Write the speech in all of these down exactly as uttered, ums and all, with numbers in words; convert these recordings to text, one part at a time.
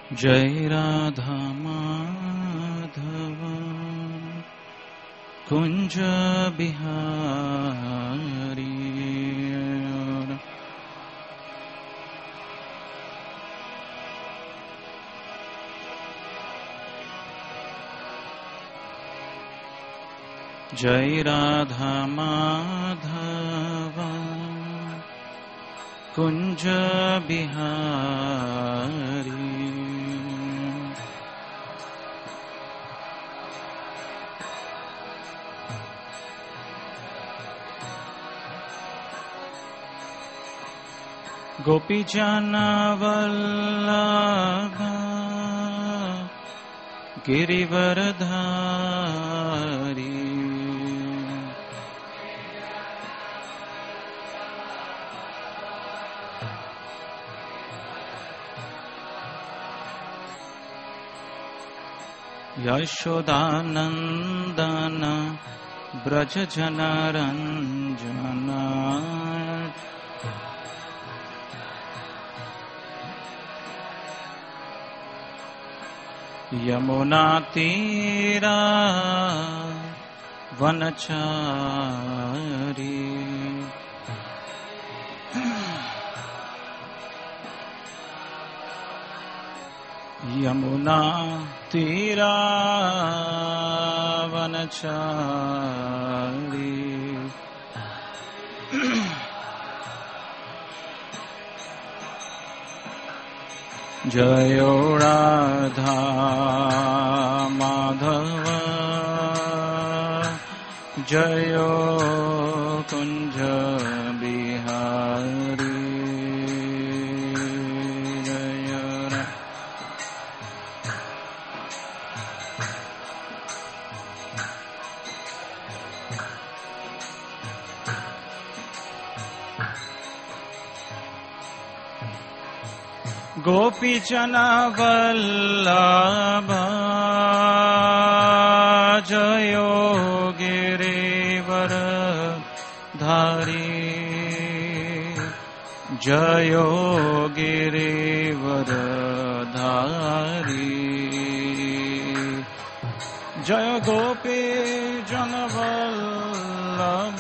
जय राधा माधव कुंज बिहारी। जय राधा माधव कुंज बिहारी। गोपी जन वल्लभ गिरिवरधारी। यशोदानंदन ब्रज जनरंजन। यमुना तीरा वनचारी। यमुना तीरा वनचारी। जयो राधा माधव जयो कुंज बिहारी। जय गोपी जन वल्लभ जयो गिरिवर धारी। जयो गिरिवर धारी। जय गोपी जन वल्लभ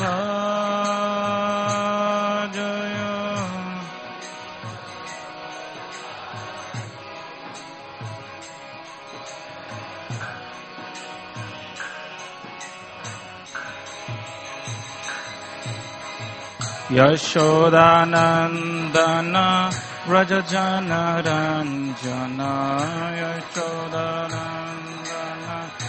यशोदानंदन व्रज जनरंजन। यशोदानंदन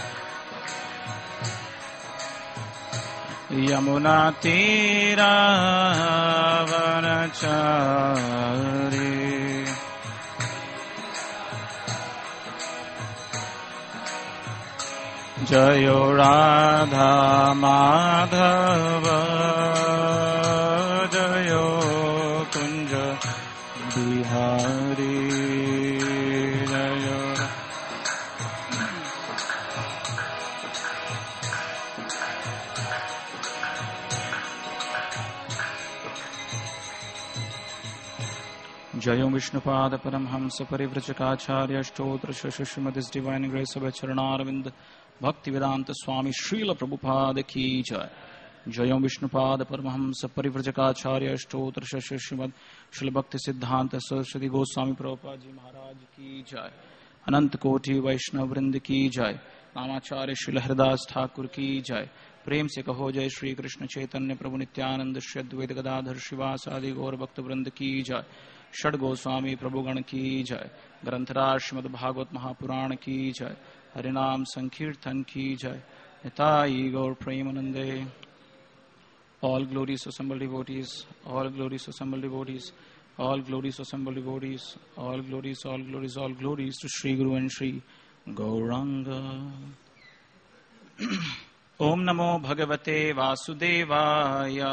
यमुना तीरा वनचारी। जयो राधा माधव जयो कुंज बिहारी। जयो जयो विष्णुपाद परमहंस परिव्रजकाचार्य स्तोत्र श्रीमद् डिवाइन ग्रेस ऑफ चरणारविंद भक्ति वेदांत स्वामी श्रील प्रभुपाद की जय। जयो विष्णुपाद परमहंस परिव्रजकाचार्य स्तोत्र श्रीमद् श्रील भक्ति सिद्धांत सरस्वती गोस्वामी प्रभुपाद जी महाराज की जय। अनंत कोटि वैष्णव वृंद की जय। नामाचार्य श्रील हरिदास ठाकुर की जय। प्रेम से कहो जय श्री कृष्ण चैतन्य प्रभु नित्यानंद श्री अद्वैत गदाधर श्रीवास आदि गौर भक्त वृंद की जय। षड गोस्वामी प्रभुगण की जय। ग्रंथराज श्रीमद् भागवत महापुराण की जय। हरिनाम संकीर्तन की जय। निताई गौर प्रेमानंदे। All glories assembled devotees, all glories assembled devotees, all glories assembled devotees, all glories, all glories, all glories to Sri Guru and Sri Gauranga. Om Namo Bhagavate Vasudevaya.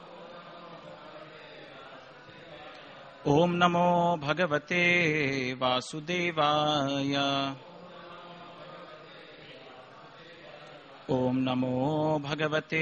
Om Namo Bhagavate Vasudevaya. Om Namo Bhagavate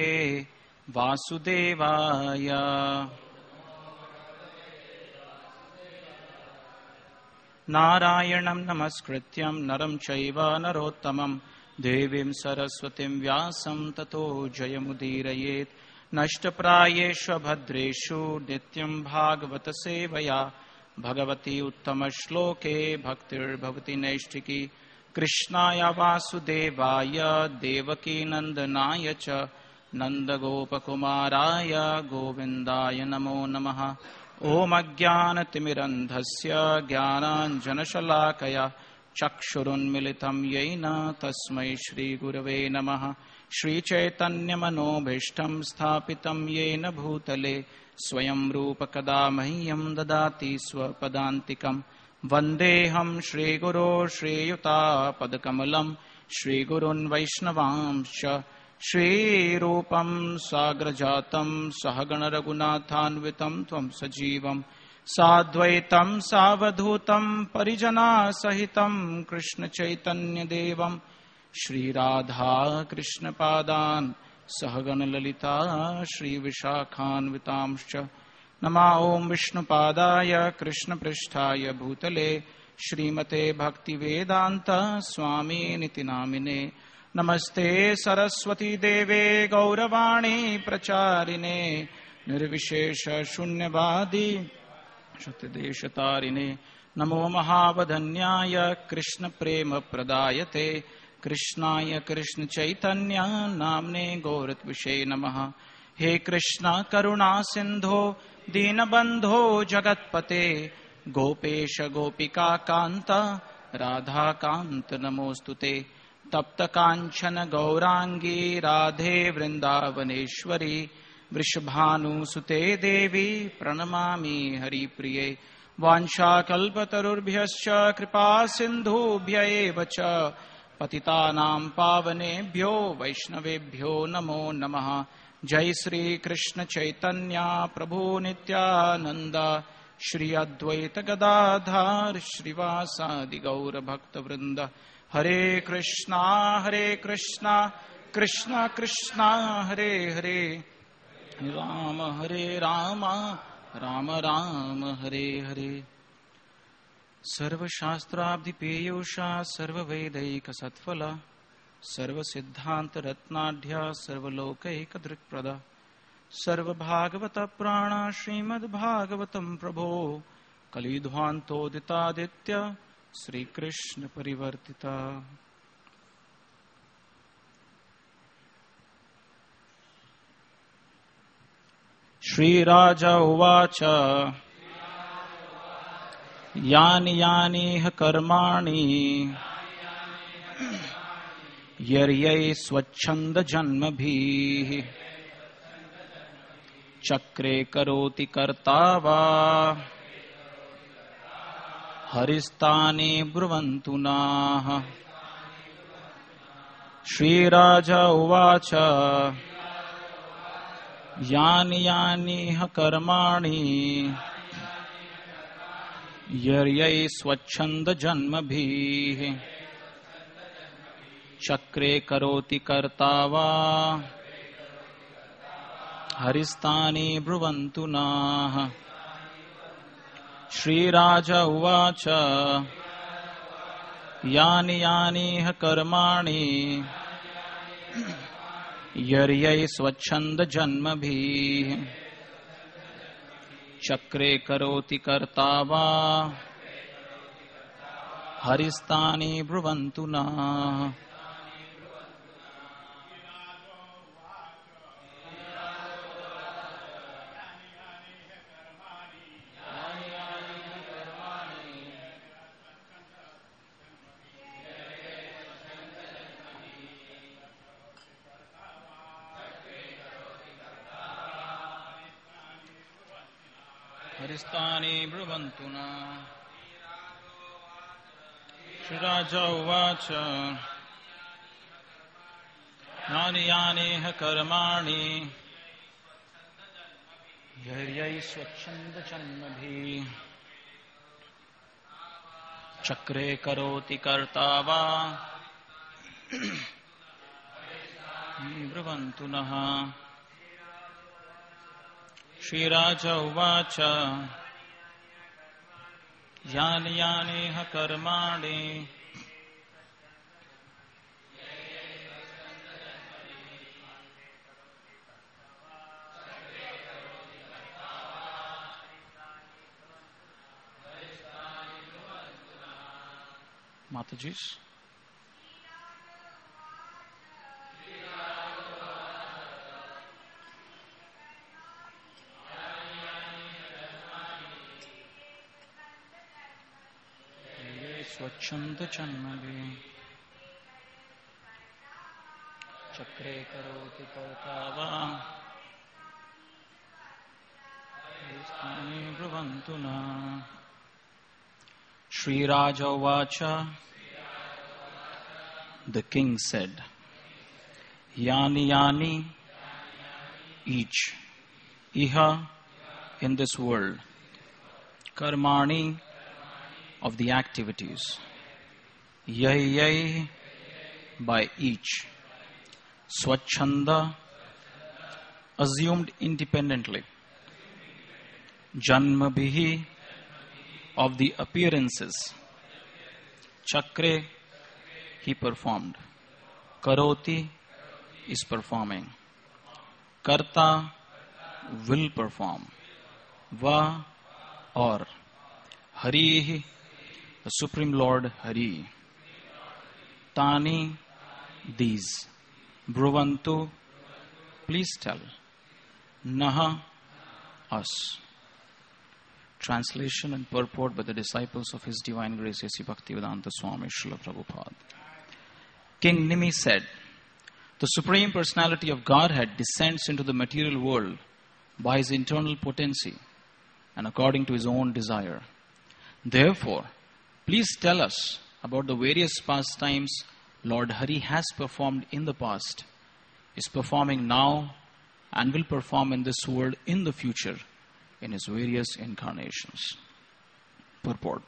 वासुदेवाय। नारायणं नमस्कृत्यं नरं चैव नरोत्तमं देवीं सरस्वतीं व्यासं ततो जयमुदीरयेत् नष्टप्रायेषु भद्रेषु नित्यं भागवत सेवया भगवती उत्तमश्लोके भक्तिर्भवति नैष्ठिकी कृष्णाय वासुदेवाय देवकी नन्दनाय च नन्दगोपकुमाराय गोविन्दाय नमो नमः। ॐ अज्ञानतिमिरन्धस्य ज्ञानाञ्जनशलाकया चक्षुरुन्मिलितं येन तस्मै श्रीगुरवे नमः। श्रीचैतन्यमनोभीष्टं स्थापितं येन भूतले स्वयं रूप कदा मह्यं ददाति स्वपदान्तिकम् वन्देऽहं श्रीगुरो श्रीयुतापदकमलं श्रीगुरुन् वैष्णवांश्च श्रीरूपं साग्रजातं सहगणरघुनाथान्वितं त्वं सजीवं साद्वैतं सावधूतं परिजनासहितं कृष्णचैतन्यदेवं श्रीराधा कृष्णपादान् सहगणललिता श्रीविशाखान्वितांश्च नमः। ॐ विष्णुपादाय कृष्णपृष्ठाय भूतले श्रीमते भक्तिवेदान्त स्वामिनिति नामिने नमस्ते सरस्वती देवे गौरवाणी प्रचारिणे निर्विशेष शून्यवादी सत्यदेशतारिणे नमो महावदन्याय कृष्ण प्रेम प्रदायते कृष्णाय कृष्ण चैतन्य नाम्ने गौरत्विषे नमः। हे कृष्ण करुणा सिंधो दीनबंधो जगत्पते गोपेश गोपिका कांत राधा कांत नमोस्तुते तप्त कांचन गौरांगी राधे वृंदावनेश्वरी वृषभानुसुते देवी प्रणमामि हरिप्रिये। वाञ्छाकल्पतरुभ्यश्च कृपा सिन्धुभ्य एव च पतितानां पावनेभ्यो वैष्णवेभ्यो नमो नमः। जय श्री कृष्ण चैतन्य प्रभु नित्यानंद श्री अद्वैत गदाधर श्रीवासादि गौर भक्त वृंद। हरे कृष्णा हरे कृष्णा कृष्ण कृष्णा हरे हरे राम हरे राम राम राम हरे हरे। सर्वशास्त्राब्धिपेयोषा सर्ववेदैकसत्फला सर्वसिद्धान्तरत्नाढ्या सर्वलोकैकदृक्प्रदा सर्वभागवतप्राणा श्रीमद्भागवतं प्रभो कलिध्वान्तोदितादित्य श्रीकृष्ण परिवर्तिता। श्रीराजा उवाच यानि यानिह कर्माणि यर्यै स्वच्छन्दजन्मभिः चक्रे करोति कर्ता वा हरिस्तानि ब्रुवन्तु नाः। श्रीराजा उवाच यानि यानिह कर्माणि यर्यै स्वच्छन्दजन्मभिः चक्रे करोति कर्ता वा हरिस्तानि ब्रुवन्तु नाः। श्रीराजा उवाच यानि यानिह कर्माणि यर्यै स्वच्छन्दजन्मभिः चक्रे करोति कर्ता वा हरिस्तानि ब्रुवन्तु नाः। हरिस्तानि ब्रुवन्तु नाः। श्रीराजा उवाच यानि यानिह कर्माणि यर्यै स्वच्छन्दजन्मभिः चक्रे करोति कर्ता वा ब्रुवन्तु नः। श्रीराजा उवाच यानि यानि ह कर्माणि Mataji's. स्वच्छंद जन्मगे चक्रे करोति कर्तावा स्थाने ब्रुवन्तु न Sri Raja Vacha. The king said, Yani Yani, each, Iha, in this world, Karmani, of the activities, Yai Yai, by each, Swachhanda, assumed independently, Janmabhihi, of the appearances, Chakre, he performed, Karoti, is performing, Karta, will perform, Va, or, Hari, the Supreme Lord Hari, Tani, these, Bruvantu, please tell, Naha, us. Translation and purport by the disciples of His Divine Grace A C Bhaktivedanta Swami Srila Prabhupada. King Nimi said, the Supreme Personality of Godhead descends into the material world by His internal potency and according to His own desire. Therefore, please tell us about the various pastimes Lord Hari has performed in the past, is performing now, and will perform in this world in the future in His various incarnations. Purport.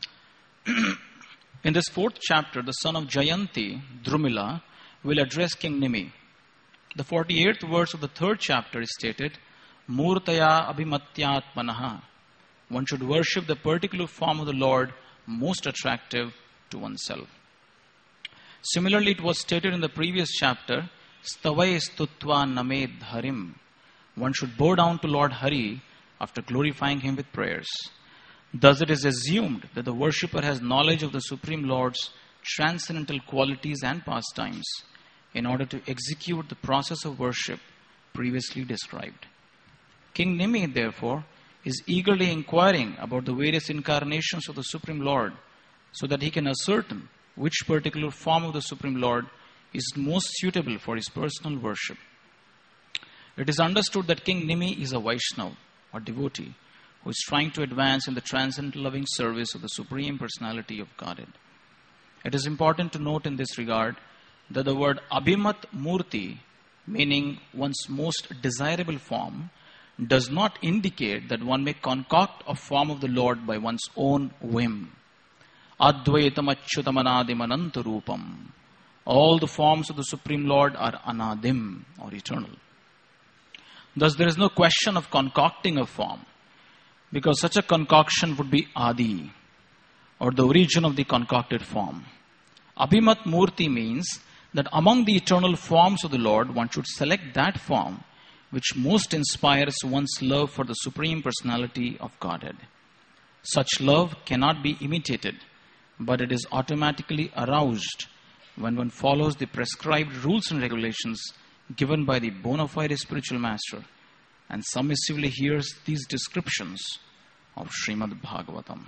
In this fourth chapter, the son of Jayanti, Drumila, will address King Nimi. The forty-eighth verse of the third chapter is stated, Murtaya abhimatyatmanaha. One should worship the particular form of the Lord most attractive to oneself. Similarly, it was stated in the previous chapter, Stavai stutva named harim. One should bow down to Lord Hari after glorifying Him with prayers. Thus it is assumed that the worshipper has knowledge of the Supreme Lord's transcendental qualities and pastimes in order to execute the process of worship previously described. King Nimi, therefore, is eagerly inquiring about the various incarnations of the Supreme Lord so that he can ascertain which particular form of the Supreme Lord is most suitable for his personal worship. It is understood that King Nimi is a Vaishnava, or devotee, who is trying to advance in the transcendental loving service of the Supreme Personality of Godhead. It is important to note in this regard that the word Abhimat Murti, meaning one's most desirable form, does not indicate that one may concoct a form of the Lord by one's own whim. Advaitam achyutam anadim anantarupam. All the forms of the Supreme Lord are anadim, or eternal. Thus, there is no question of concocting a form, because such a concoction would be adi, or the origin of the concocted form. Abhimat Murti means that among the eternal forms of the Lord, one should select that form which most inspires one's love for the Supreme Personality of Godhead. Such love cannot be imitated, but it is automatically aroused when one follows the prescribed rules and regulations given by the bona fide spiritual master and submissively hears these descriptions of Srimad Bhagavatam.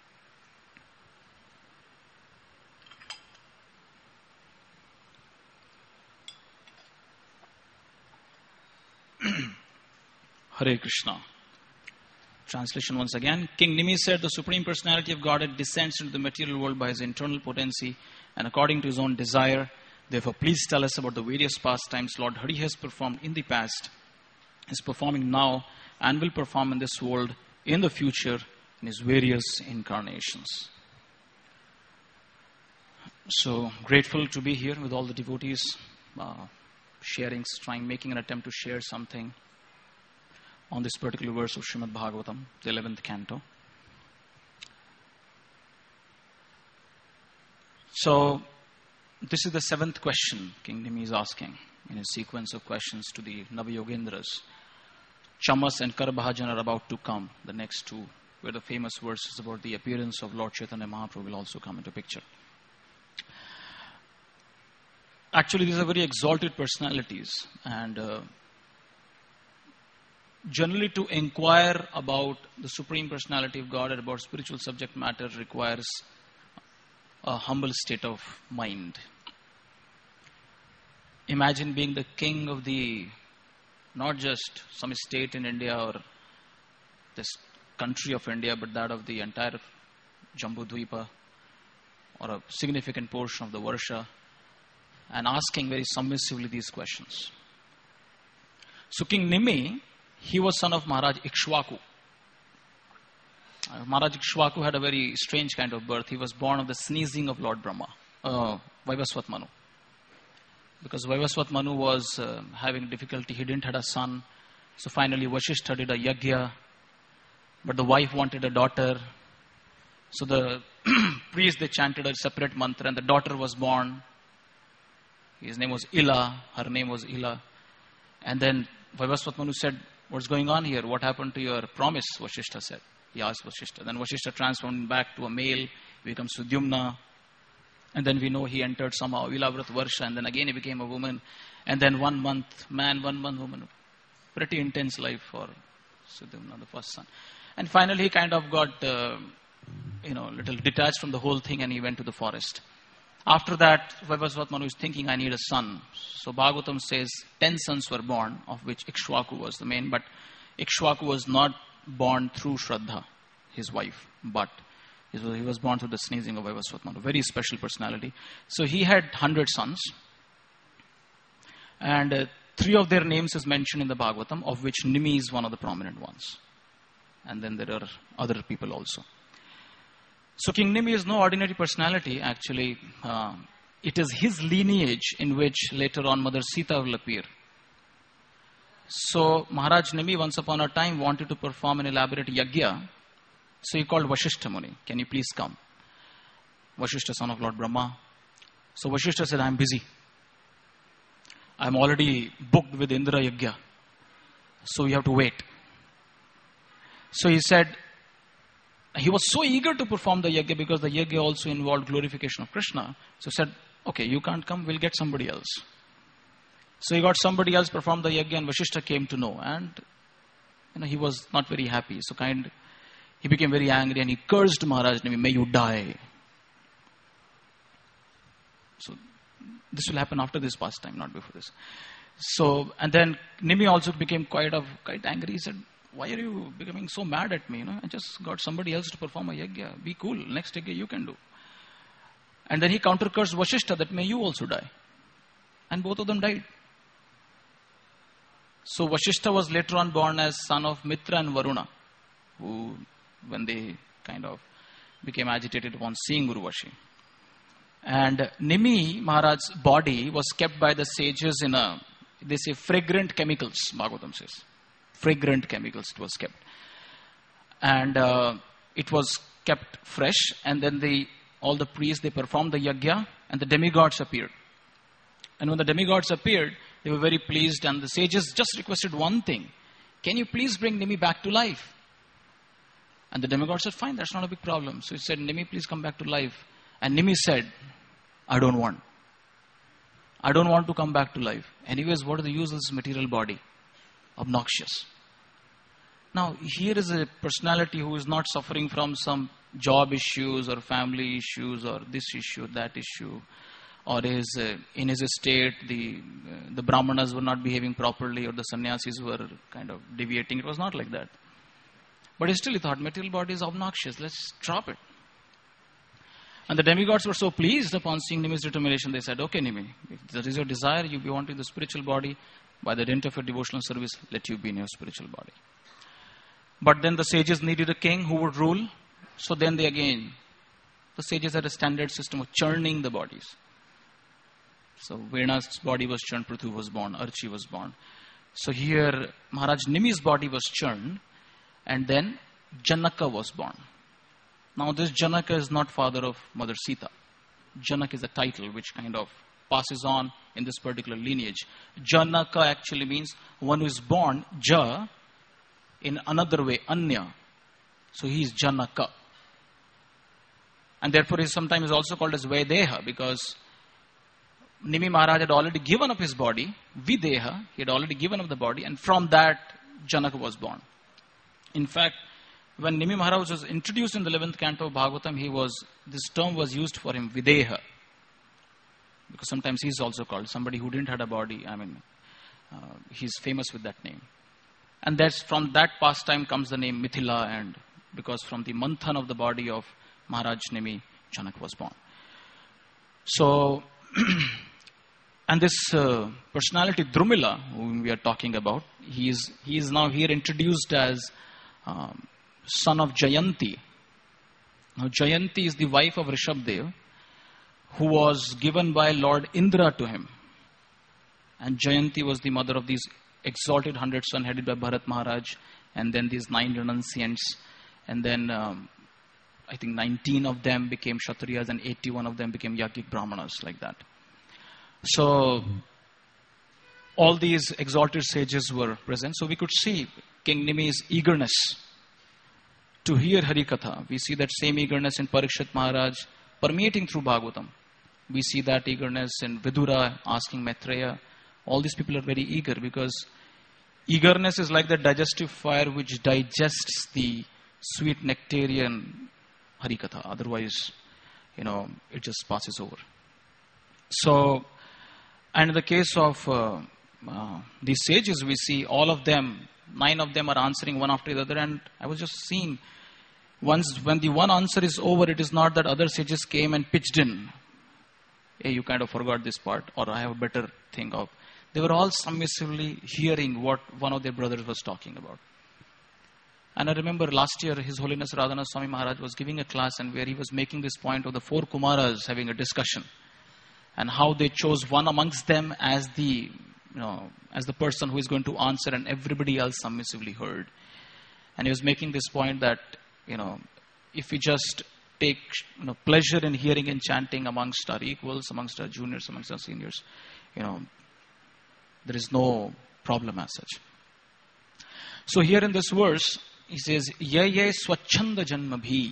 Hare Krishna. Translation once again. King Nimi said, the Supreme Personality of Godhead descends into the material world by His internal potency and according to His own desire. Therefore, please tell us about the various pastimes Lord Hari has performed in the past, is performing now, and will perform in this world in the future in His various incarnations. So, grateful to be here with all the devotees, uh, sharing, trying, making an attempt to share something on this particular verse of Srimad Bhagavatam, the eleventh canto. So, this is the seventh question King Nimi is asking in a sequence of questions to the Navayogendras. Chamas and Karabhajan are about to come, the next two, where the famous verses about the appearance of Lord Chaitanya Mahaprabhu will also come into picture. Actually, these are very exalted personalities, and uh, generally to inquire about the Supreme Personality of God and about spiritual subject matter requires a humble state of mind. Imagine being the king of the, not just some state in India or this country of India, but that of the entire Jambudvipa or a significant portion of the Varsha, and asking very submissively these questions. So King Nimi, he was son of Maharaj Ikshwaku. Uh, Maharaj Ikshwaku had a very strange kind of birth. He was born of the sneezing of Lord Brahma, uh, Vaivasvat Manu. Because Vaivasvat Manu was uh, having difficulty, he didn't have a son. So finally Vasishtha did a yagya, but the wife wanted a daughter. So the priest, they chanted a separate mantra, and the daughter was born. His name was Ila, her name was Ila. And then Vaivasvat Manu said, "What's going on here? What happened to your promise?" Vasishtha said. He asked Vasishtha. Then Vasishtha transformed him back to a male, he becomes Sudyumna. And then we know he entered somehow Ilavrat Varsha, and then again he became a woman. And then one month man, one month woman. Pretty intense life for Sudyumna, the first son. And finally he kind of got, uh, you know, little detached from the whole thing, and he went to the forest. After that, Vaivasvat Manu is thinking, I need a son. So Bhagavatam says ten sons were born, of which Ikshwaku was the main. But Ikshwaku was not born through Shraddha, his wife, but he was born through the sneezing of Vaivasvat Manu. Very special personality. So he had one hundred sons. And uh, three of their names is mentioned in the Bhagavatam, of which Nimi is one of the prominent ones. And then there are other people also. So King Nimi is no ordinary personality, actually. Uh, it is his lineage in which later on Mother Sita will appear. So Maharaj Nimi once upon a time wanted to perform an elaborate yagya. So he called Vasishtha Muni. Can you please come? Vasishtha, son of Lord Brahma. So Vasishtha said, I'm busy. I'm already booked with Indra Yagya. So you have to wait. So he said, he was so eager to perform the yagya because the yagya also involved glorification of Krishna. So he said, okay, you can't come, we'll get somebody else. So he got somebody else perform the yagya, and Vasishtha came to know. And you know, he was not very happy. So kind, he became very angry and he cursed Maharaj Nimi, may you die. So this will happen after this pastime, not before this. So, and then Nimi also became quite of quite angry. He said, why are you becoming so mad at me? You know, I just got somebody else to perform a yagya. Be cool. Next yagya you can do. And then he counter-cursed Vasishtha that may you also die. And both of them died. So Vasishtha was later on born as son of Mitra and Varuna, who, when they kind of became agitated upon seeing Urvashi. And Nimi Maharaj's body was kept by the sages in a, they say, fragrant chemicals, Bhagavatam says. Fragrant chemicals it was kept. And uh, it was kept fresh, and then the all the priests, they performed the yagya, and the demigods appeared. And when the demigods appeared, they were very pleased, and the sages just requested one thing. Can you please bring Nimi back to life? And the demigod said, fine, that's not a big problem. So he said, Nimi, please come back to life. And Nimi said, I don't want. I don't want to come back to life. Anyways, what is the use of this material body? Obnoxious. Now, here is a personality who is not suffering from some job issues or family issues or this issue, that issue, or is uh, in his estate, the uh, the brahmanas were not behaving properly, or the sannyasis were kind of deviating. It was not like that. But he still he thought, material body is obnoxious, let's drop it. And the demigods were so pleased upon seeing Nimi's determination, they said, okay Nimi, if that is your desire, you be wanting the spiritual body, by the dint of your devotional service, let you be in your spiritual body. But then the sages needed a king who would rule. So then they again, the sages had a standard system of churning the bodies. So Vena's body was churned, Prithu was born, Archi was born. So here Maharaj Nimi's body was churned, and then Janaka was born. Now this Janaka is not father of Mother Sita. Janak is a title which kind of passes on in this particular lineage. Janaka actually means one who is born, Ja, in another way, Anya. So he is Janaka. And therefore he is sometimes also called as Vaideha, because Nimi Maharaj had already given up his body, Videha, he had already given up the body, and from that Janaka was born. In fact, when Nimi Maharaj was introduced in the eleventh canto of Bhagavatam, he was, this term was used for him, Videha. Because sometimes he is also called somebody who didn't have a body. I mean, uh, he's famous with that name. And that's from that pastime comes the name Mithila, and because from the manthan of the body of Maharaj Nimi, Janak was born. So, and this uh, personality Drumila, whom we are talking about, he is, he is now here introduced as um, son of Jayanti. Now, Jayanti is the wife of Rishabdev, who was given by Lord Indra to him. And Jayanti was the mother of these exalted hundred sons headed by Bharat Maharaj, and then these nine renunciants, and then um, I think nineteen of them became Kshatriyas and eighty-one of them became Yajnik Brahmanas, like that. So, all these exalted sages were present. So we could see King Nimi's eagerness to hear Harikatha. We see that same eagerness in Parikshit Maharaj permeating through Bhagavatam. We see that eagerness in Vidura asking Maitreya. All these people are very eager, because eagerness is like the digestive fire which digests the sweet nectarian Harikatha. Otherwise, you know, it just passes over. So, and in the case of uh, uh, these sages, we see all of them, nine of them are answering one after the other. And I was just seeing, once when the one answer is over, it is not that other sages came and pitched in. Hey, you kind of forgot this part, or I have a better thing of. They were all submissively hearing what one of their brothers was talking about. And I remember last year, His Holiness Radhanath Swami Maharaj was giving a class, and where he was making this point of the four Kumaras having a discussion, and how they chose one amongst them as the, you know, as the person who is going to answer, and everybody else submissively heard. And he was making this point that, you know, if we just take, you know, pleasure in hearing and chanting amongst our equals, amongst our juniors, amongst our seniors, you know, there is no problem as such. So here in this verse, he says, Ye ye swachanda janma bhi.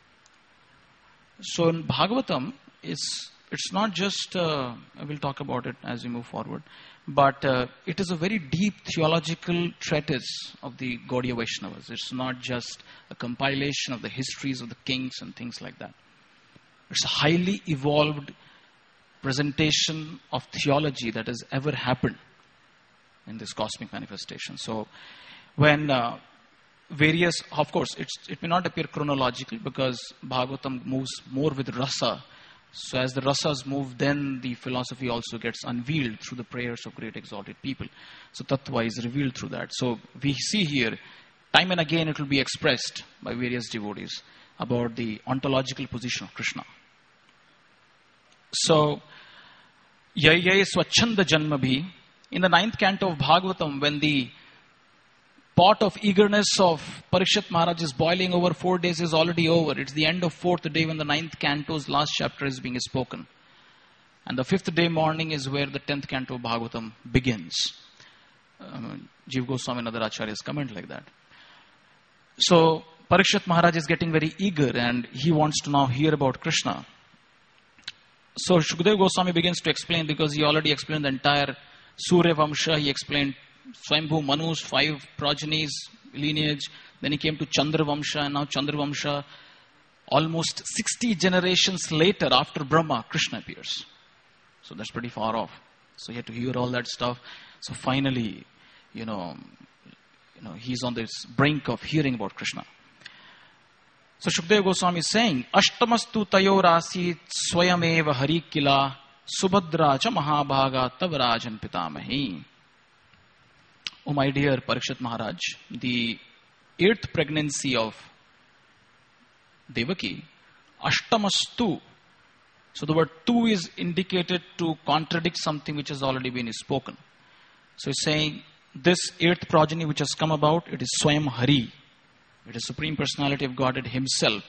So in Bhagavatam, it's, it's not just, uh, I will talk about it as we move forward, but uh, it is a very deep theological treatise of the Gaudiya Vaishnavas. It's not just a compilation of the histories of the kings and things like that. It's a highly evolved presentation of theology that has ever happened in this cosmic manifestation. So when uh, various, of course, it's, it may not appear chronologically, because Bhagavatam moves more with rasa. So as the rasas move, then the philosophy also gets unveiled through the prayers of great exalted people. So tattva is revealed through that. So we see here, time and again it will be expressed by various devotees about the ontological position of Krishna. So, Yai Yai Swachanda Janmabhi, in the ninth canto of Bhagavatam, when the pot of eagerness of Parikshit Maharaj is boiling over, four days is already over. It's the end of fourth day when the ninth canto's last chapter is being spoken. And the fifth day morning is where the tenth canto of Bhagavatam begins. Um, Jiva Goswami and other acharyas comment like that. So, Parikshit Maharaj is getting very eager, and he wants to now hear about Krishna. So, Shukdev Goswami begins to explain, because he already explained the entire Surya Vamsha. He explained Swayambhu Manu's five progenies, lineage. Then he came to Chandra Vamsha, and now Chandra Vamsha. Almost sixty generations later, after Brahma, Krishna appears. So that's pretty far off. So he had to hear all that stuff. So finally, you know, you know, he's on this brink of hearing about Krishna. So Shukdev Goswami is saying, Ashtamastu tayorasi swayameva harikila subhadra cha mahabhaga tavarajan pitamahi. Oh my dear Parikshit Maharaj, the eighth pregnancy of Devaki, Ashtamastu. So the word tu is indicated to contradict something which has already been spoken. So he's saying, this eighth progeny which has come about, it is Swayam Hari. It is Supreme Personality of Godhead Himself.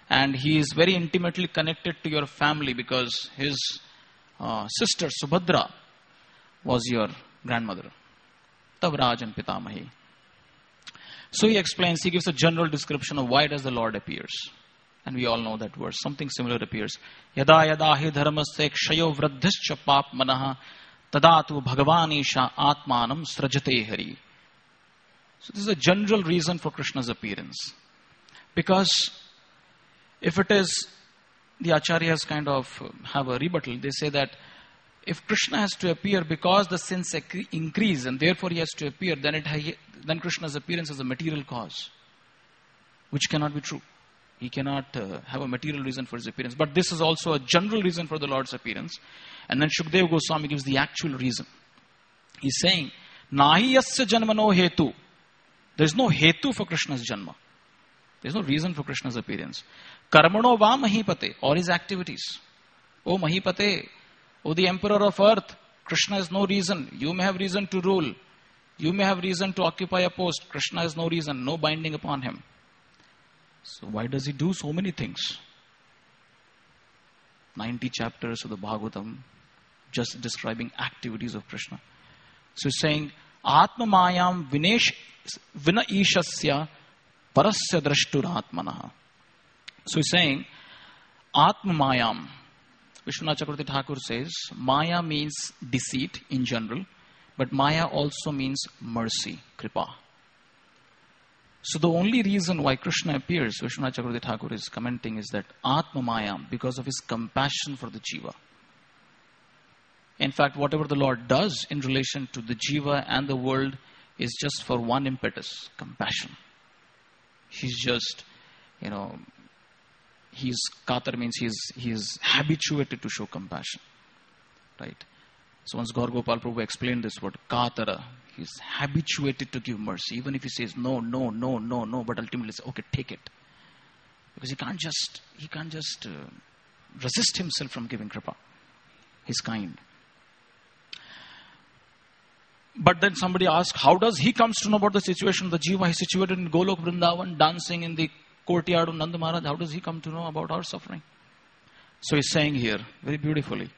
And he is very intimately connected to your family because his uh, sister Subhadra was your grandmother. Tavrajan Pitamahi. So he explains, he gives a general description of why does the Lord appears. And we all know that verse. Something similar appears. Yada yada hi dharmasya kshayo vradhischa pap manaha tadatu bhagavanisha atmanam srajate hari. So this is a general reason for Krishna's appearance. Because if it is, the acharyas kind of have a rebuttal. They say that if Krishna has to appear because the sins increase and therefore he has to appear, then it then Krishna's appearance is a material cause, which cannot be true. He cannot uh, have a material reason for his appearance. But this is also a general reason for the Lord's appearance. And then Shukdev Goswami gives the actual reason. He's saying, Nahi yasya janmano hetu. There is no hetu for Krishna's janma. There is no reason for Krishna's appearance. Karmano va mahipate, or his activities. O mahipate, O the emperor of earth, Krishna has no reason. You may have reason to rule. You may have reason to occupy a post. Krishna has no reason, no binding upon him. So why does he do so many things? ninety chapters of the Bhagavatam just describing activities of Krishna. So he's saying, Atma mayam vinesh vina ishasya parasya drashturatmanaha. So he's saying, Atma mayam. Vishwanath Chakravarti Thakur says, Maya means deceit in general, but Maya also means mercy, kripa. So the only reason why Krishna appears, Vishwanath Chakravarti Thakur is commenting, is that Atma Mayam, because of his compassion for the Jiva. In fact, whatever the Lord does in relation to the Jiva and the world is just for one impetus, compassion. He's just, you know, he's, Katar means he's, he's habituated to show compassion. Right? So once Gaur Gopal Prabhu explained this word, Katara, he's habituated to give mercy. Even if he says no, no, no, no, no, but ultimately says, okay, take it. Because he can't just, he can't just uh, resist himself from giving kripa. He's kind. But then somebody asks, how does he comes to know about the situation of the Jiva? He's situated in Golok Vrindavan, dancing in the courtyard of Nanda Maharaj. How does he come to know about our suffering? So he's saying here, very beautifully,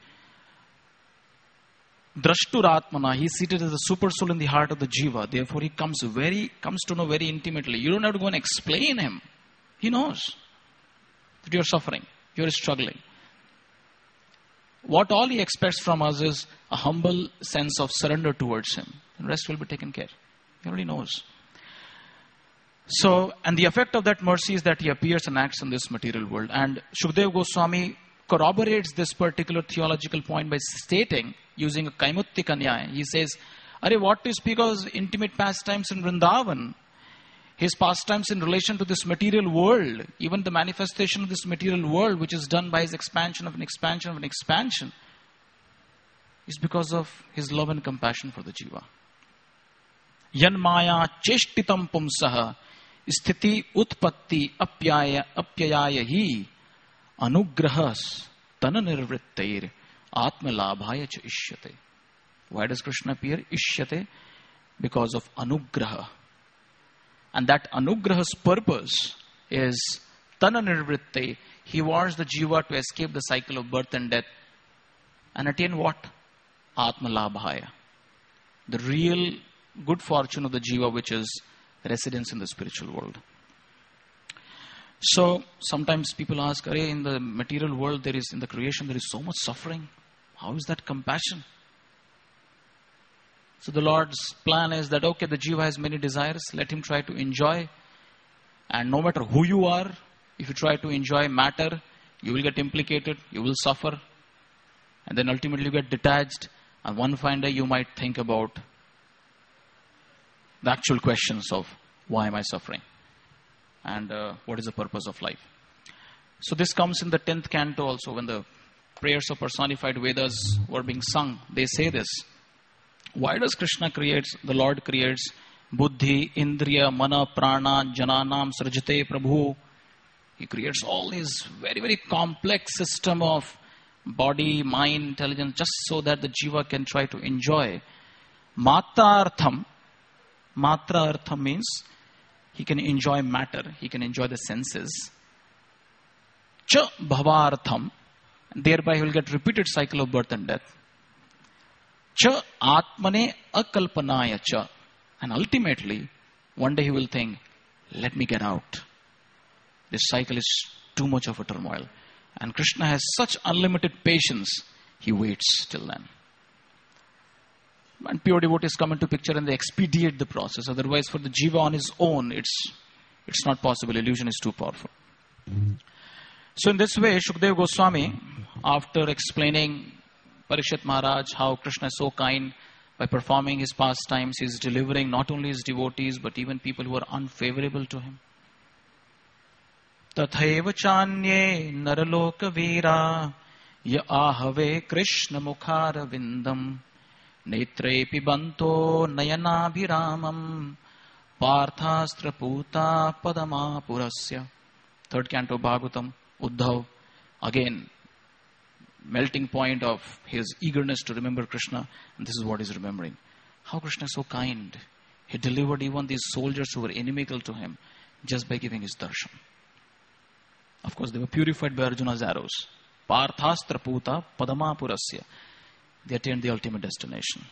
Drashturatmana, he's seated as the super soul in the heart of the Jiva. Therefore, he comes very, comes to know very intimately. You don't have to go and explain him. He knows that you're suffering, you're struggling. What all he expects from us is a humble sense of surrender towards him. The rest will be taken care. He already knows. So, and the effect of that mercy is that he appears and acts in this material world. And Shukdev Goswami corroborates this particular theological point by stating, using a Kaimuttika Nyaya, he says, Are what to speak of intimate pastimes in Vrindavan? His pastimes in relation to this material world, even the manifestation of this material world, which is done by his expansion of an expansion of an expansion, is because of his love and compassion for the Jiva. Yan maya cheshtitam pumsaha sthiti utpatti apyaya apyaya hi anugrahas tananirvrittair atmalabhaya cha ishyate. Why does Krishna appear? Ishyate, because of anugraha. And that anugraha's purpose is tananirvritte. He wants the jiva to escape the cycle of birth and death and attain what? Atmalabhaya. The real good fortune of the jiva, which is residence in the spiritual world. So sometimes people ask, Arey, in the material world there is, in the creation there is so much suffering. How is that compassion? So the Lord's plan is that, okay, the jiva has many desires, let him try to enjoy. And no matter who you are, if you try to enjoy matter, you will get implicated, you will suffer. And then ultimately you get detached. And one fine day you might think about the actual questions of, why am I suffering? And uh, what is the purpose of life? So this comes in the tenth canto also, when the prayers of personified Vedas were being sung. They say this. Why does Krishna creates, the Lord creates Buddhi, Indriya, Mana, Prana, Jananam, Srajate, Prabhu? He creates all these very, very complex system of body, mind, intelligence, just so that the jiva can try to enjoy. Matra artham. Matra artham means he can enjoy matter, he can enjoy the senses. cha bhavartham, thereby he will get repeated cycle of birth and death. Cha atmane akalpanaya cha, and ultimately one day he will think, let me get out. This cycle is too much of a turmoil. And Krishna has such unlimited patience, he waits till then. And pure devotees come into picture and they expedite the process. Otherwise, for the jiva on his own, it's it's not possible. Illusion is too powerful. Mm-hmm. So in this way, Shukdev Goswami, after explaining Parikshit Maharaj how Krishna is so kind, by performing his pastimes, he is delivering not only his devotees, but even people who are unfavorable to him. Tathaiva chanye naraloka vira ya ahave Krishna mukhara vindam netre pibanto nayanabhiramam parthastra puta padama purasya. Third canto Bhagavatam, Uddhav, again melting point of his eagerness to remember Krishna, and this is what he's remembering. How Krishna is so kind. He delivered even these soldiers who were inimical to him just by giving his darshan. Of course, they were purified by Arjuna's arrows. Parthastra puta padama purasya. They attained the ultimate destination.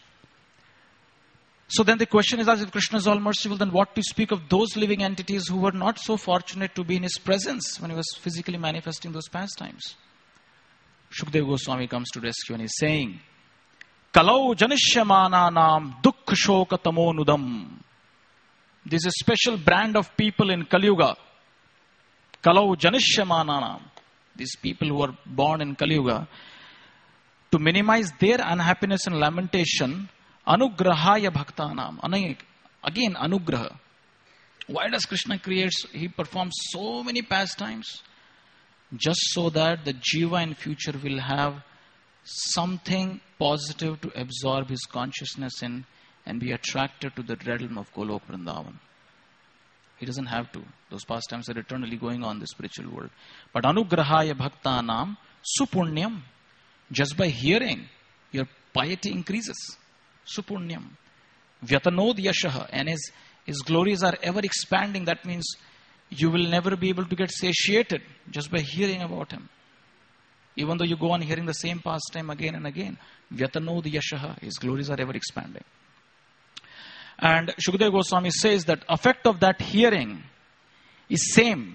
So then the question is, as if Krishna is all merciful, then what to speak of those living entities who were not so fortunate to be in his presence when he was physically manifesting those pastimes? Shukdev Goswami comes to rescue and is saying, Kalau janishyamananam dukh shoka tamonudam. This is a special brand of people in Kali Yuga. Kalau janishyamananam. These people who are born in Kali Yuga, to minimize their unhappiness and lamentation, anugrahaya bhaktanam. Again, anugraha. Why does Krishna create? He performs so many pastimes. Just so that the jiva in future will have something positive to absorb his consciousness in and be attracted to the realm of Golok Vrindavan. He doesn't have to. Those pastimes are eternally going on in the spiritual world. But anugrahaya bhaktanam supunyam. Just by hearing, your piety increases. Supunyam. Vyatanod yashaha. And his, his glories are ever expanding. That means you will never be able to get satiated just by hearing about him. Even though you go on hearing the same pastime again and again. Vyatanod yashaha. His glories are ever expanding. And Shukdev Goswami says that effect of that hearing is same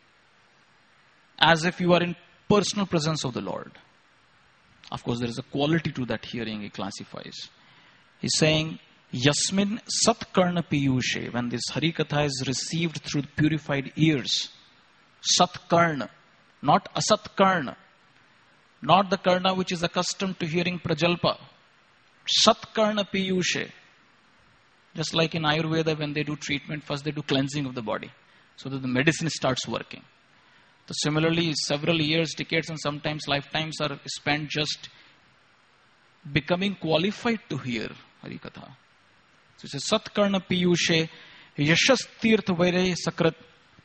as if you are in personal presence of the Lord. Of course, there is a quality to that hearing, he classifies. He's saying, Yasmin Satkarna Piyushe, when this Harikatha is received through purified ears. Satkarna, not Asatkarna. Not the Karna which is accustomed to hearing Prajalpa. Satkarna Piyushe. Just like in Ayurveda, when they do treatment, first they do cleansing of the body, so that the medicine starts working. So similarly, several years, decades, and sometimes lifetimes are spent just becoming qualified to hear Harikatha. So it says, Satkarna Piyushe Yashas Tirtha Vaire Sakrat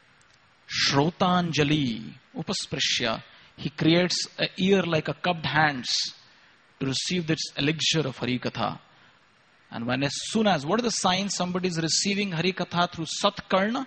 Shrotanjali Upasprishya. He creates an ear like a cupped hands to receive this elixir of Harikatha. And when as soon as, what are the signs somebody is receiving Harikatha through Satkarna?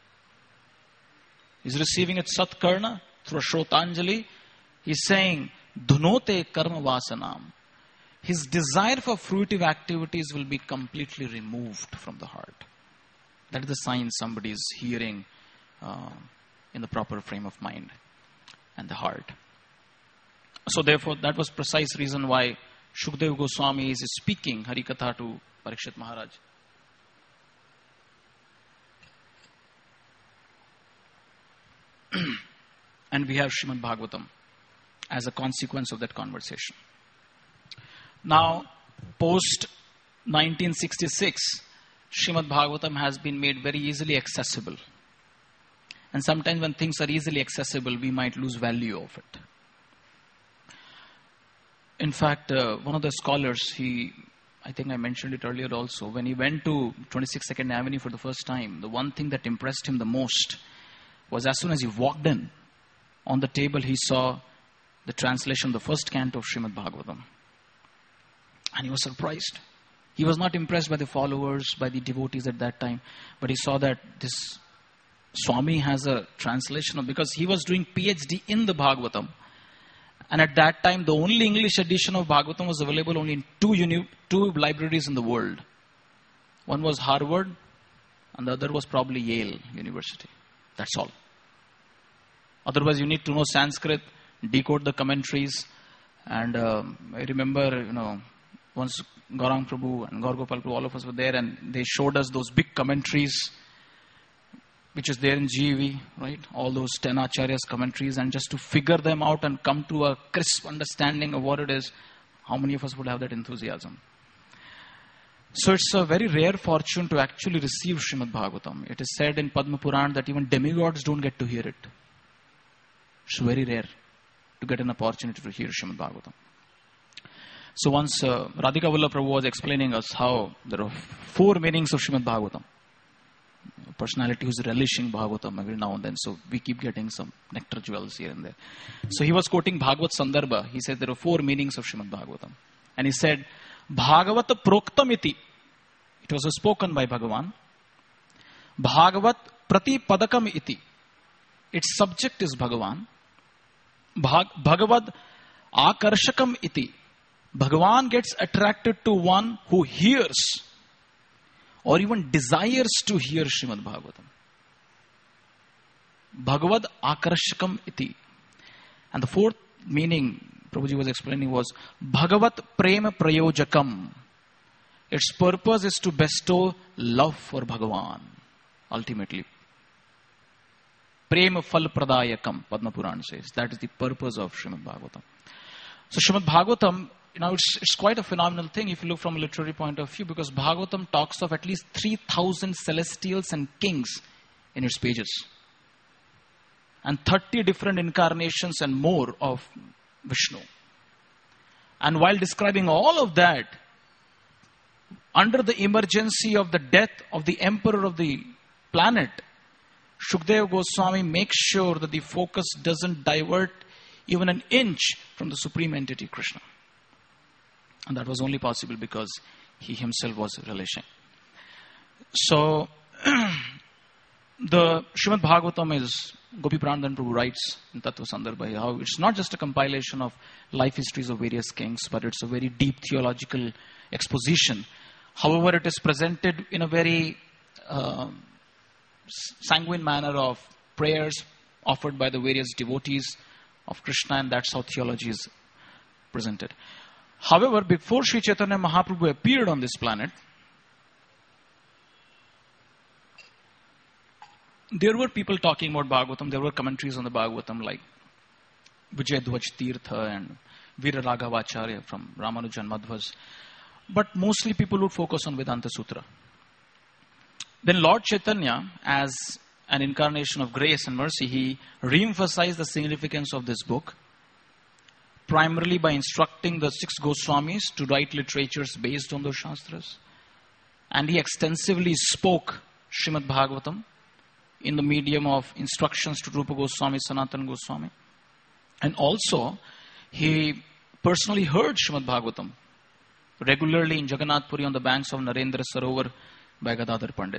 He's receiving it Satkarna through Shrotanjali. He's saying, Dhunote karma vasanam. His desire for fruitive activities will be completely removed from the heart. That is the sign somebody is hearing uh, in the proper frame of mind and the heart. So therefore, that was precise reason why Shukdev Goswami is speaking Harikatha to Parikshit Maharaj. And we have Srimad Bhagavatam as a consequence of that conversation. Now, post nineteen sixty-six, Srimad Bhagavatam has been made very easily accessible. And sometimes when things are easily accessible, we might lose value of it. In fact, uh, one of the scholars, he, I think I mentioned it earlier also, when he went to twenty-sixth second Avenue for the first time, the one thing that impressed him the most was as soon as he walked in, on the table he saw the translation of the first canto of Srimad Bhagavatam. And he was surprised. He was not impressed by the followers, by the devotees at that time, but he saw that this Swami has a translation of, because he was doing PhD in the Bhagavatam. And at that time, the only English edition of Bhagavatam was available only in two, uni- two libraries in the world. One was Harvard, and the other was probably Yale University. That's all. Otherwise, you need to know Sanskrit, decode the commentaries. And um, I remember, you know, once Gaurang Prabhu and Gaur Gopal Prabhu, all of us were there, and they showed us those big commentaries, which is there in G E V, right? All those ten Acharyas commentaries, and just to figure them out and come to a crisp understanding of what it is, how many of us would have that enthusiasm? So it's a very rare fortune to actually receive Srimad Bhagavatam. It is said in Padma Puran that even demigods don't get to hear it. It's very rare to get an opportunity to hear Srimad Bhagavatam. So once uh, Radhika Vallabh Prabhu was explaining us how there are four meanings of Srimad Bhagavatam. A personality who's relishing Bhagavatam every now and then. So we keep getting some nectar jewels here and there. So he was quoting Bhagavat Sandarbha. He said there are four meanings of Srimad Bhagavatam. And he said, Bhagavata Proktamiti. It was spoken by Bhagavan. Bhagavat Prati Padakam iti. Its subject is Bhagavan. Bhag- Bhagavad Akarshakam iti. Bhagavan gets attracted to one who hears or even desires to hear Srimad Bhagavatam. Bhagavad Akarshakam iti. And the fourth meaning Prabhuji was explaining was Bhagavat Prema Prayojakam. Its purpose is to bestow love for Bhagavan, ultimately. Prema Phal Pradayakam, Padma Puran says. That is the purpose of Srimad Bhagavatam. So Srimad Bhagavatam, you know, it's, it's quite a phenomenal thing if you look from a literary point of view, because Bhagavatam talks of at least three thousand celestials and kings in its pages. And thirty different incarnations and more of Vishnu. And while describing all of that, under the emergency of the death of the emperor of the planet, Shukdev Goswami makes sure that the focus doesn't divert even an inch from the supreme entity Krishna. And that was only possible because he himself was relishing. So, the Srimad Bhagavatam is, Gopi Pranadhan Prabhu writes in Tattva Sandarbha, how it's not just a compilation of life histories of various kings, but it's a very deep theological exposition. However, it is presented in a very uh, sanguine manner of prayers offered by the various devotees of Krishna, and that's how theology is presented. However, before Sri Chaitanya Mahaprabhu appeared on this planet, there were people talking about Bhagavatam. There were commentaries on the Bhagavatam like Vijay Dwaj Tirtha and Veera Raghavacharya from Ramanujan Madhvas. But mostly people would focus on Vedanta Sutra. Then Lord Chaitanya, as an incarnation of grace and mercy, he re-emphasized the significance of this book, primarily by instructing the six Goswamis to write literatures based on those Shastras. And he extensively spoke Srimad Bhagavatam in the medium of instructions to Rupa Goswami, Sanatana Goswami. And also, he personally heard Srimad Bhagavatam regularly in Jagannath Puri on the banks of Narendra Sarovar by Gadadhar Pandit.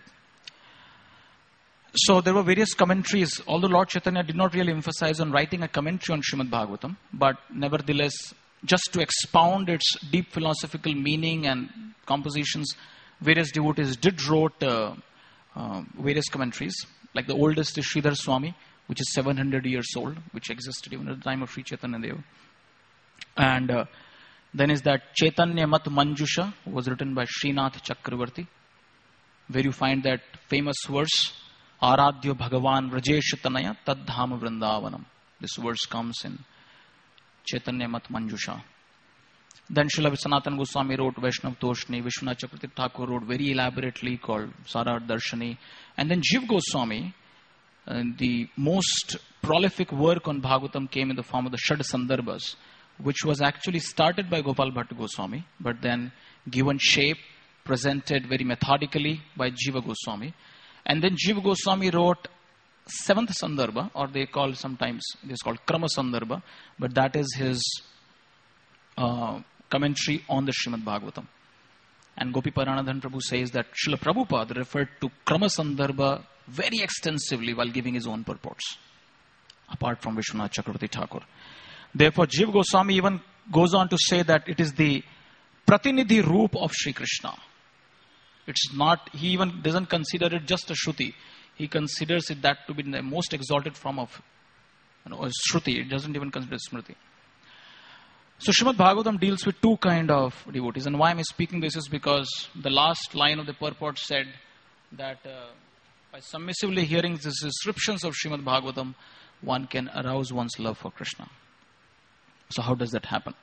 So there were various commentaries, although Lord Chaitanya did not really emphasize on writing a commentary on Srimad Bhagavatam, but nevertheless, just to expound its deep philosophical meaning and compositions, various devotees did wrote uh, uh, various commentaries. Like the oldest is Sridhar Swami, which is seven hundred years old, which existed even at the time of Sri Chaitanya Deva. And uh, then is that Chaitanya Mat Manjusha, was written by Srinath Chakravarti, where you find that famous verse, Aradhyo Bhagavan Vrajesh Tanaya Tadhama Vrindavanam. This verse comes in Chaitanya Mat Manjusha. Then Srila Sanatana Goswami wrote Vaishnav Toshni, Vishwanath Chakravarti Thakur wrote very elaborately called Sarat Darshani. And then Jiv Goswami, uh, the most prolific work on Bhagavatam came in the form of the Shad Sandarbhas, which was actually started by Gopal Bhatta Goswami, but then given shape, presented very methodically by Jiva Goswami. And then Jiva Goswami wrote seventh Sandarbha, or they call sometimes, it is called Krama Sandarbha, but that is his uh, commentary on the Srimad Bhagavatam. And Gopi Paranadhan Prabhu says that Srila Prabhupada referred to Krama Sandarbha very extensively while giving his own purports, apart from Vishwanath Chakravarti Thakur. Therefore, Jiva Goswami even goes on to say that it is the Pratinidhi Roop of Sri Krishna. It's not, he even doesn't consider it just a Shruti. He considers it that to be the most exalted form of, you know, a Shruti. It doesn't even consider Smriti. So Srimad Bhagavatam deals with two kind of devotees. And why am I speaking this is because the last line of the purport said that uh, by submissively hearing the descriptions of Srimad Bhagavatam, one can arouse one's love for Krishna. So how does that happen?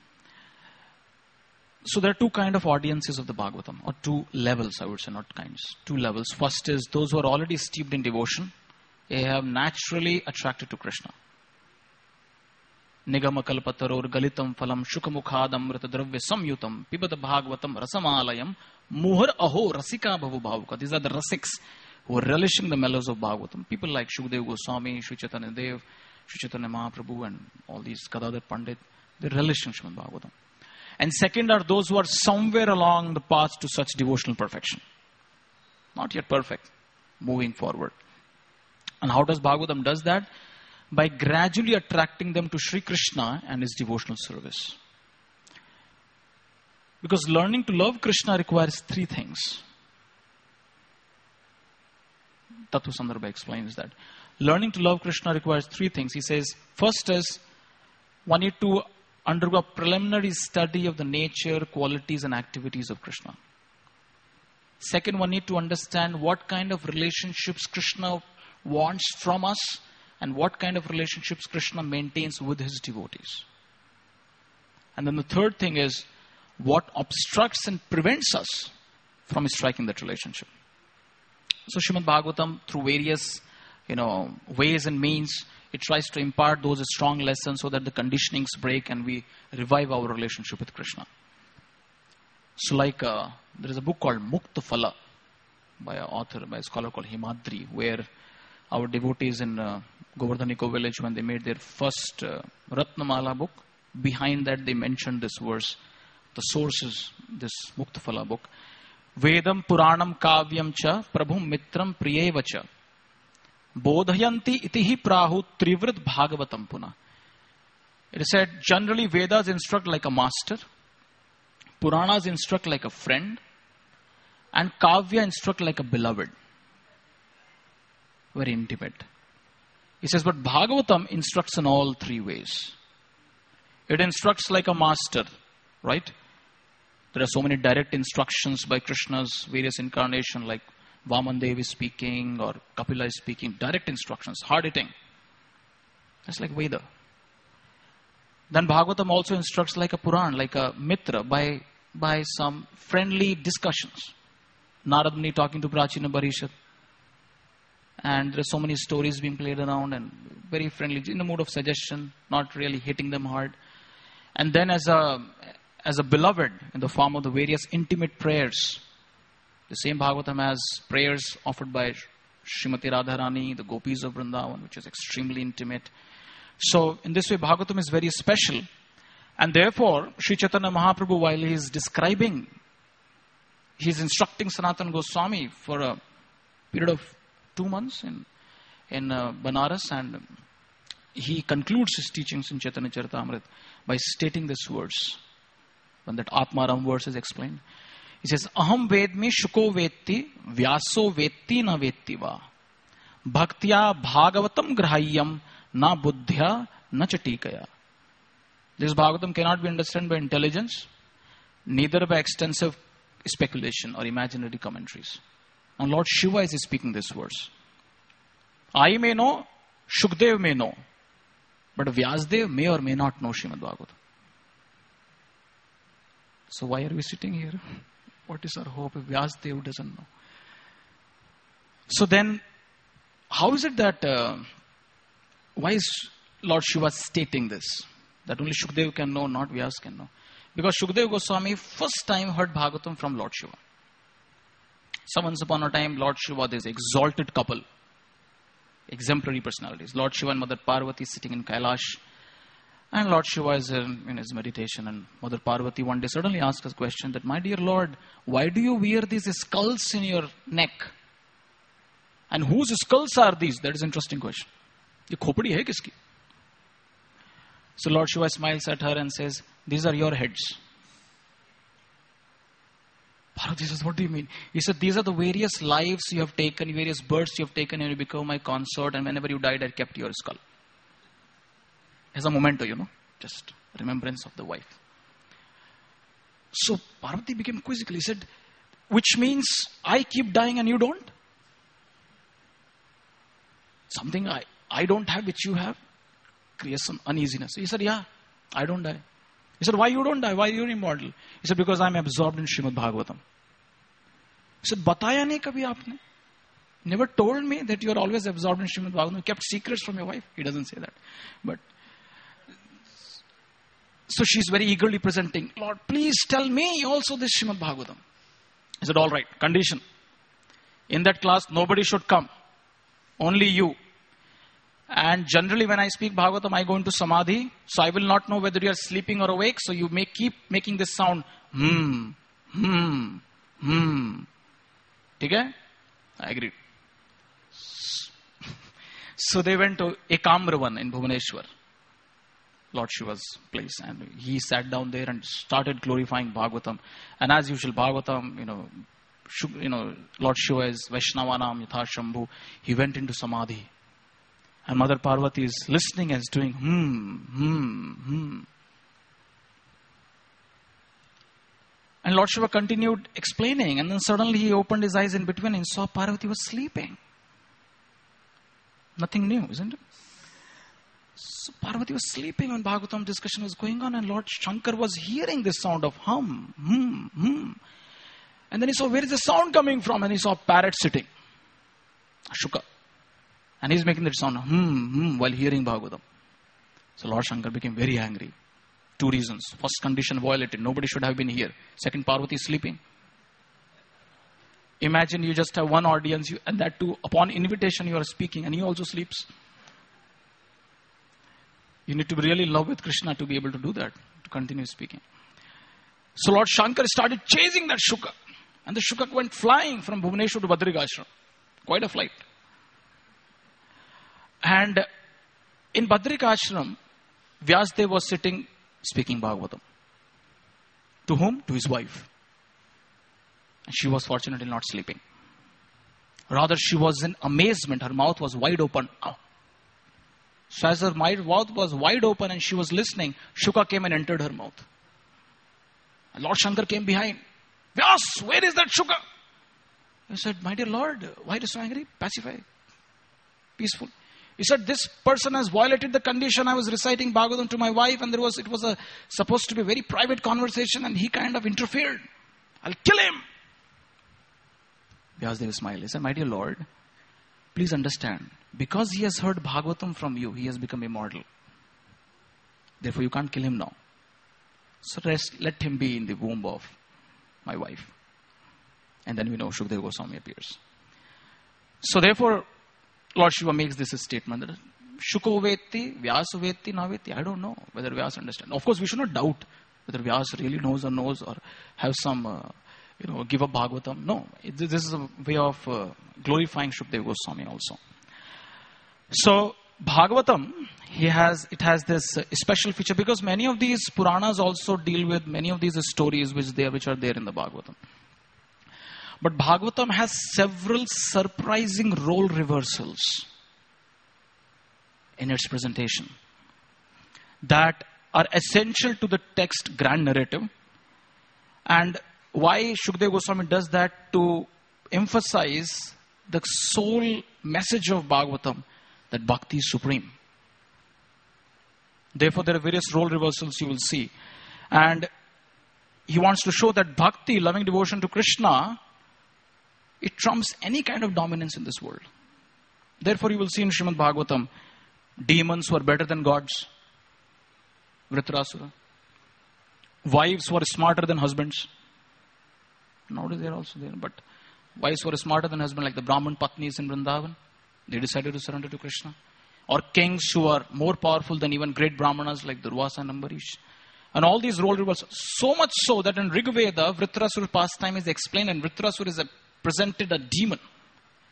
So there are two kind of audiences of the Bhagavatam, or two levels, I would say, not kinds. Two levels. First is those who are already steeped in devotion. They have naturally attracted to Krishna. Nigama kalpataror galitam phalam shukamukhadam ratadravya samyutam pibada bhagavatam rasamalayam muhar aho rasika bhavu bhavuka. These are the rasiks who are relishing the mellows of Bhagavatam. People like Shukdev Goswami, Sri Chaitanya Dev, Sri Chaitanya Mahaprabhu, and all these Gadadhar Pandit. They relish in Srimad Bhagavatam. And second are those who are somewhere along the path to such devotional perfection. Not yet perfect, moving forward. And how does Bhagavatam does that? By gradually attracting them to Sri Krishna and his devotional service. Because learning to love Krishna requires three things. Tattva Sandarbha explains that. Learning to love Krishna requires three things. He says, first is, one need to undergo a preliminary study of the nature, qualities and activities of Krishna. Second, one need to understand what kind of relationships Krishna wants from us and what kind of relationships Krishna maintains with his devotees. And then the third thing is what obstructs and prevents us from striking that relationship. So Srimad Bhagavatam, through various, you know, ways and means, it tries to impart those strong lessons so that the conditionings break and we revive our relationship with Krishna. So like, uh, there is a book called Mukta Phala by an author, by a scholar called Himadri, where our devotees in uh, Govardhaniko village, when they made their first uh, Ratnamala book, behind that they mentioned this verse. The source is this Mukta Phala book. Vedam Puranam Kavyam Cha Prabhum Mitram Priyevacha Bodhayanti Itihi Prahu Trivrit Bhagavatam Puna. It is said, generally Vedas instruct like a master, Puranas instruct like a friend, and Kavya instruct like a beloved. Very intimate. He says, but Bhagavatam instructs in all three ways. It instructs like a master, right? There are so many direct instructions by Krishna's various incarnations, like Vaman Dev is speaking or Kapila is speaking. Direct instructions, hard hitting. That's like Veda. Then Bhagavatam also instructs like a Puran, like a Mitra, by, by some friendly discussions. Narad Muni talking to Prachina Parishad. And there are so many stories being played around and very friendly, in the mood of suggestion, not really hitting them hard. And then as a as a beloved, in the form of the various intimate prayers. The same Bhagavatam has prayers offered by Srimati Radharani, the gopis of Vrindavan, which is extremely intimate. So in this way, Bhagavatam is very special. And therefore, Sri Chaitanya Mahaprabhu, while he is describing, he is instructing Sanatana Goswami for a period of two months in, in uh, Banaras, and he concludes his teachings in Chaitanya Charitamrita by stating these words. When that Atmaram verse is explained, he says, Aham vedmi shuko vetti vyaso vetti na vetti va bhaktya bhagavatam grahyam na buddhya na chatikaya. This Bhagavatam cannot be understood by intelligence, neither by extensive speculation or imaginary commentaries. And Lord Shiva is speaking this verse. I may know, Shukdev may know, but Vyasdev may or may not know Srimad Bhagavatam. So why are we sitting here? What is our hope if Vyasdev doesn't know? So then, how is it that, uh, why is Lord Shiva stating this? That only Shukdev can know, not Vyas can know. Because Shukdev Goswami first time heard Bhagavatam from Lord Shiva. So once upon a time, Lord Shiva, this exalted couple, exemplary personalities. Lord Shiva and Mother Parvati sitting in Kailash. And Lord Shiva is in his meditation, and Mother Parvati one day suddenly asks a question that, my dear Lord, why do you wear these skulls in your neck? And whose skulls are these? That is an interesting question. Ye khopadi hai kiski? So Lord Shiva smiles at her and says, these are your heads. Parvati says, what do you mean? He said, these are the various lives you have taken, various births you have taken, and you become my consort, and whenever you died, I kept your skull. As a memento, you know, just remembrance of the wife. So Parvati became quizzical. He said, which means I keep dying and you don't? Something I, I don't have which you have creates some uneasiness. He said, yeah, I don't die. He said, why you don't die? Why are you immortal? He said, because I'm absorbed in Srimad Bhagavatam. He said, bataya nahi kabhi aapne? Never told me that you are always absorbed in Srimad Bhagavatam. You kept secrets from your wife. He doesn't say that. But so she's very eagerly presenting, Lord, please tell me also this Srimad Bhagavatam. He said, all right, condition. In that class, nobody should come. Only you. And generally when I speak Bhagavatam, I go into Samadhi. So I will not know whether you are sleeping or awake. So you may keep making this sound. Hmm, hmm, hmm. Okay? I agree. So they went to Ekamravan in Bhubaneswar, Lord Shiva's place. And he sat down there and started glorifying Bhagavatam. And as usual, Bhagavatam, you know, you know, Lord Shiva is Vaishnavanam Yatha Shambhu. He went into Samadhi. And Mother Parvati is listening and is doing hmm, hmm, hmm. And Lord Shiva continued explaining. And then suddenly he opened his eyes in between and saw Parvati was sleeping. Nothing new, isn't it? So Parvati was sleeping when Bhagavatam discussion was going on. And Lord Shankar was hearing this sound of hum, hmm, hmm. And then he saw, where is the sound coming from? And he saw a parrot sitting. Shuka. And he's making that sound, hmm, hmm, while hearing Bhagavatam. So Lord Shankar became very angry. Two reasons. First, condition violated. Nobody should have been here. Second, Parvati is sleeping. Imagine you just have one audience, you, and that too, upon invitation you are speaking, and he also sleeps. You need to be really in love with Krishna to be able to do that, to continue speaking. So Lord Shankar started chasing that Shuka. And the Shuka went flying from Bhubaneswar to Badrikashram. Quite a flight. And in Badrikashram, Vyasdev was sitting speaking Bhagavatam. To whom? To his wife. And she was fortunately not sleeping. Rather, she was in amazement. Her mouth was wide open. Oh. So as her mouth was wide open and she was listening, Shuka came and entered her mouth. And Lord Shankar came behind. Vyas, where is that Shuka? He said, my dear Lord, why are you so angry? Pacify. Peaceful. He said, this person has violated the condition. I was reciting Bhagavatam to my wife and there was it was a, supposed to be a very private conversation and he kind of interfered. I'll kill him. Vyasdev smiled. He said, my dear Lord, please understand. Because he has heard Bhagavatam from you, he has become immortal. Therefore, you can't kill him now. So rest, let him be in the womb of my wife. And then we know Shukadeva Goswami appears. So therefore, Lord Shiva makes this a statement that Shuko Vetti, Vyasa Vetti, Navetti. I don't know whether Vyasa understands. Of course, we should not doubt whether Vyasa really knows or knows or have some, uh, you know, give up Bhagavatam. No, it, this is a way of uh, glorifying Shukadeva Goswami also. So Bhagavatam, he has it has this uh, special feature because many of these Puranas also deal with many of these stories which they which are there in the Bhagavatam. But Bhagavatam has several surprising role reversals in its presentation that are essential to the text grand narrative. And why Shukadeva Goswami does that? To emphasize the sole message of Bhagavatam, that bhakti is supreme. Therefore, there are various role reversals you will see. And he wants to show that bhakti, loving devotion to Krishna, it trumps any kind of dominance in this world. Therefore, you will see in Srimad Bhagavatam, demons who are better than gods, Vritrasura. Wives who are smarter than husbands. Nowadays they are also there, but wives who are smarter than husbands, like the Brahman Patnis in Vrindavan, they decided to surrender to Krishna. Or kings who are more powerful than even great Brahmanas like Durvasa and Ambarish. And all these role reversals. So much so that in Rig Veda, Vritrasura pastime is explained and Vritrasura is a, presented a demon.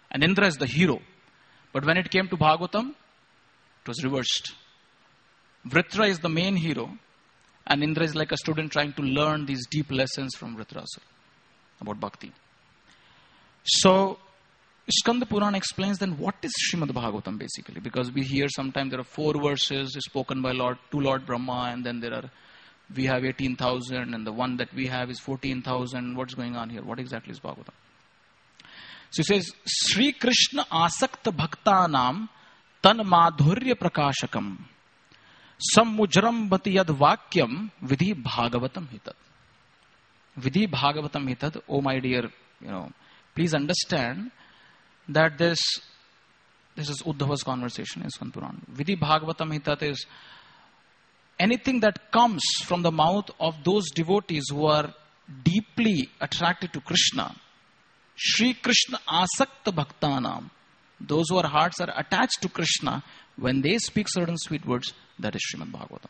And Indra is the hero. But when it came to Bhagavatam, it was reversed. Vritra is the main hero, and Indra is like a student trying to learn these deep lessons from Vritrasura about bhakti. So, Skanda Purana explains then what is Srimad Bhagavatam basically, because we hear sometimes there are four verses spoken by Lord to Lord Brahma, and then there are we have eighteen thousand, and the one that we have is fourteen thousand. What's going on here? What exactly is Bhagavatam? So he says, Sri Krishna asakta bhaktanam tan madhurya prakashakam sammujram bati yad vakyam vidhi bhagavatam hitad. Vidhi bhagavatam hitad. Oh my dear, you know, please understand that this, this is Uddhava's conversation in Skanda Purana. Vidhi bhagavatam hitad is anything that comes from the mouth of those devotees who are deeply attracted to Krishna. Shri Krishna asakta bhaktanam. Those whose hearts are attached to Krishna, when they speak certain sweet words, that is Srimad Bhagavatam.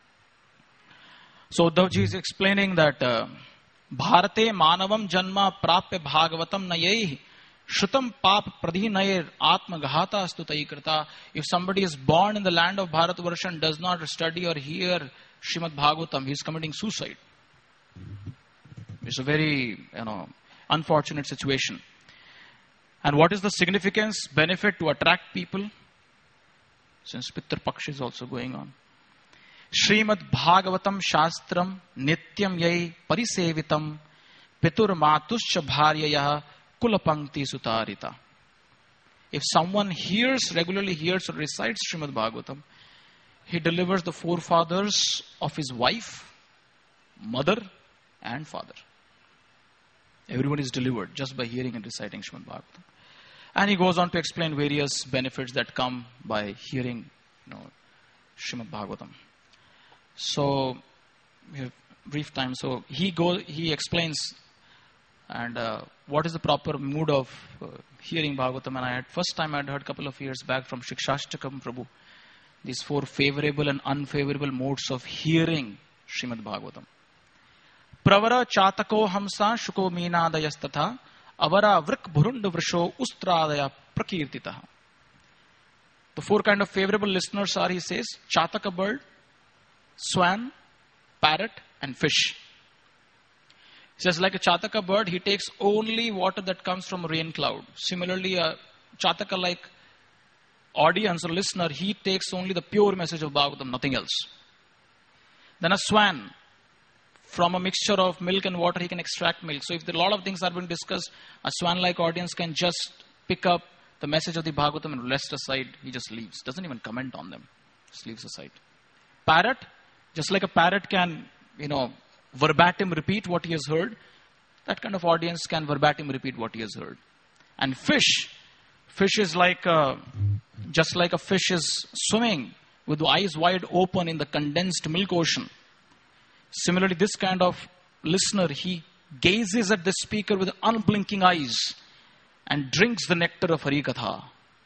So Uddhavji is explaining that uh, Bharate manavam janma prapya bhagavatam nayai shrutam pap pradhinair atma ghata astutai krita. If somebody is born in the land of Bharatvarsha and does not study or hear Srimad Bhagavatam, he is committing suicide. It's a very, you know, unfortunate situation. And what is the significance, benefit to attract people? Since Pittar Paksha is also going on. Srimad Bhagavatam Shastram Nityam Yai Parisevitam Pitur Matuscha Bharyaya Kulapangti Sutarita. If someone hears, regularly hears or recites Srimad Bhagavatam, he delivers the forefathers of his wife, mother, and father. Everyone is delivered just by hearing and reciting Srimad Bhagavatam. And he goes on to explain various benefits that come by hearing, you know, Srimad Bhagavatam. So, we have brief time. So, he go, he explains and uh, what is the proper mood of uh, hearing Bhagavatam. And I had, first time I had heard a couple of years back from Shikshashtakam Prabhu, these four favorable and unfavorable modes of hearing Srimad Bhagavatam. Pravara chatako hamsa shuko meenadayastata avara vrik bhurunda vrisho ustradaya prakirtitaha. The four kind of favorable listeners are, he says, chataka bird, swan, parrot, and fish. He says, like a chataka bird, he takes only water that comes from a rain cloud. Similarly, a chataka-like audience or listener, he takes only the pure message of Bhagavatam, nothing else. Then a swan, from a mixture of milk and water, he can extract milk. So if there are a lot of things are being discussed, a swan-like audience can just pick up the message of the Bhagavatam and rest aside. He just leaves. Doesn't even comment on them. Just leaves aside. Parrot, just like a parrot can, you know, verbatim repeat what he has heard, that kind of audience can verbatim repeat what he has heard. And fish, fish is like, a, just like a fish is swimming with the eyes wide open in the condensed milk ocean. Similarly, this kind of listener, he gazes at the speaker with unblinking eyes and drinks the nectar of Harikatha.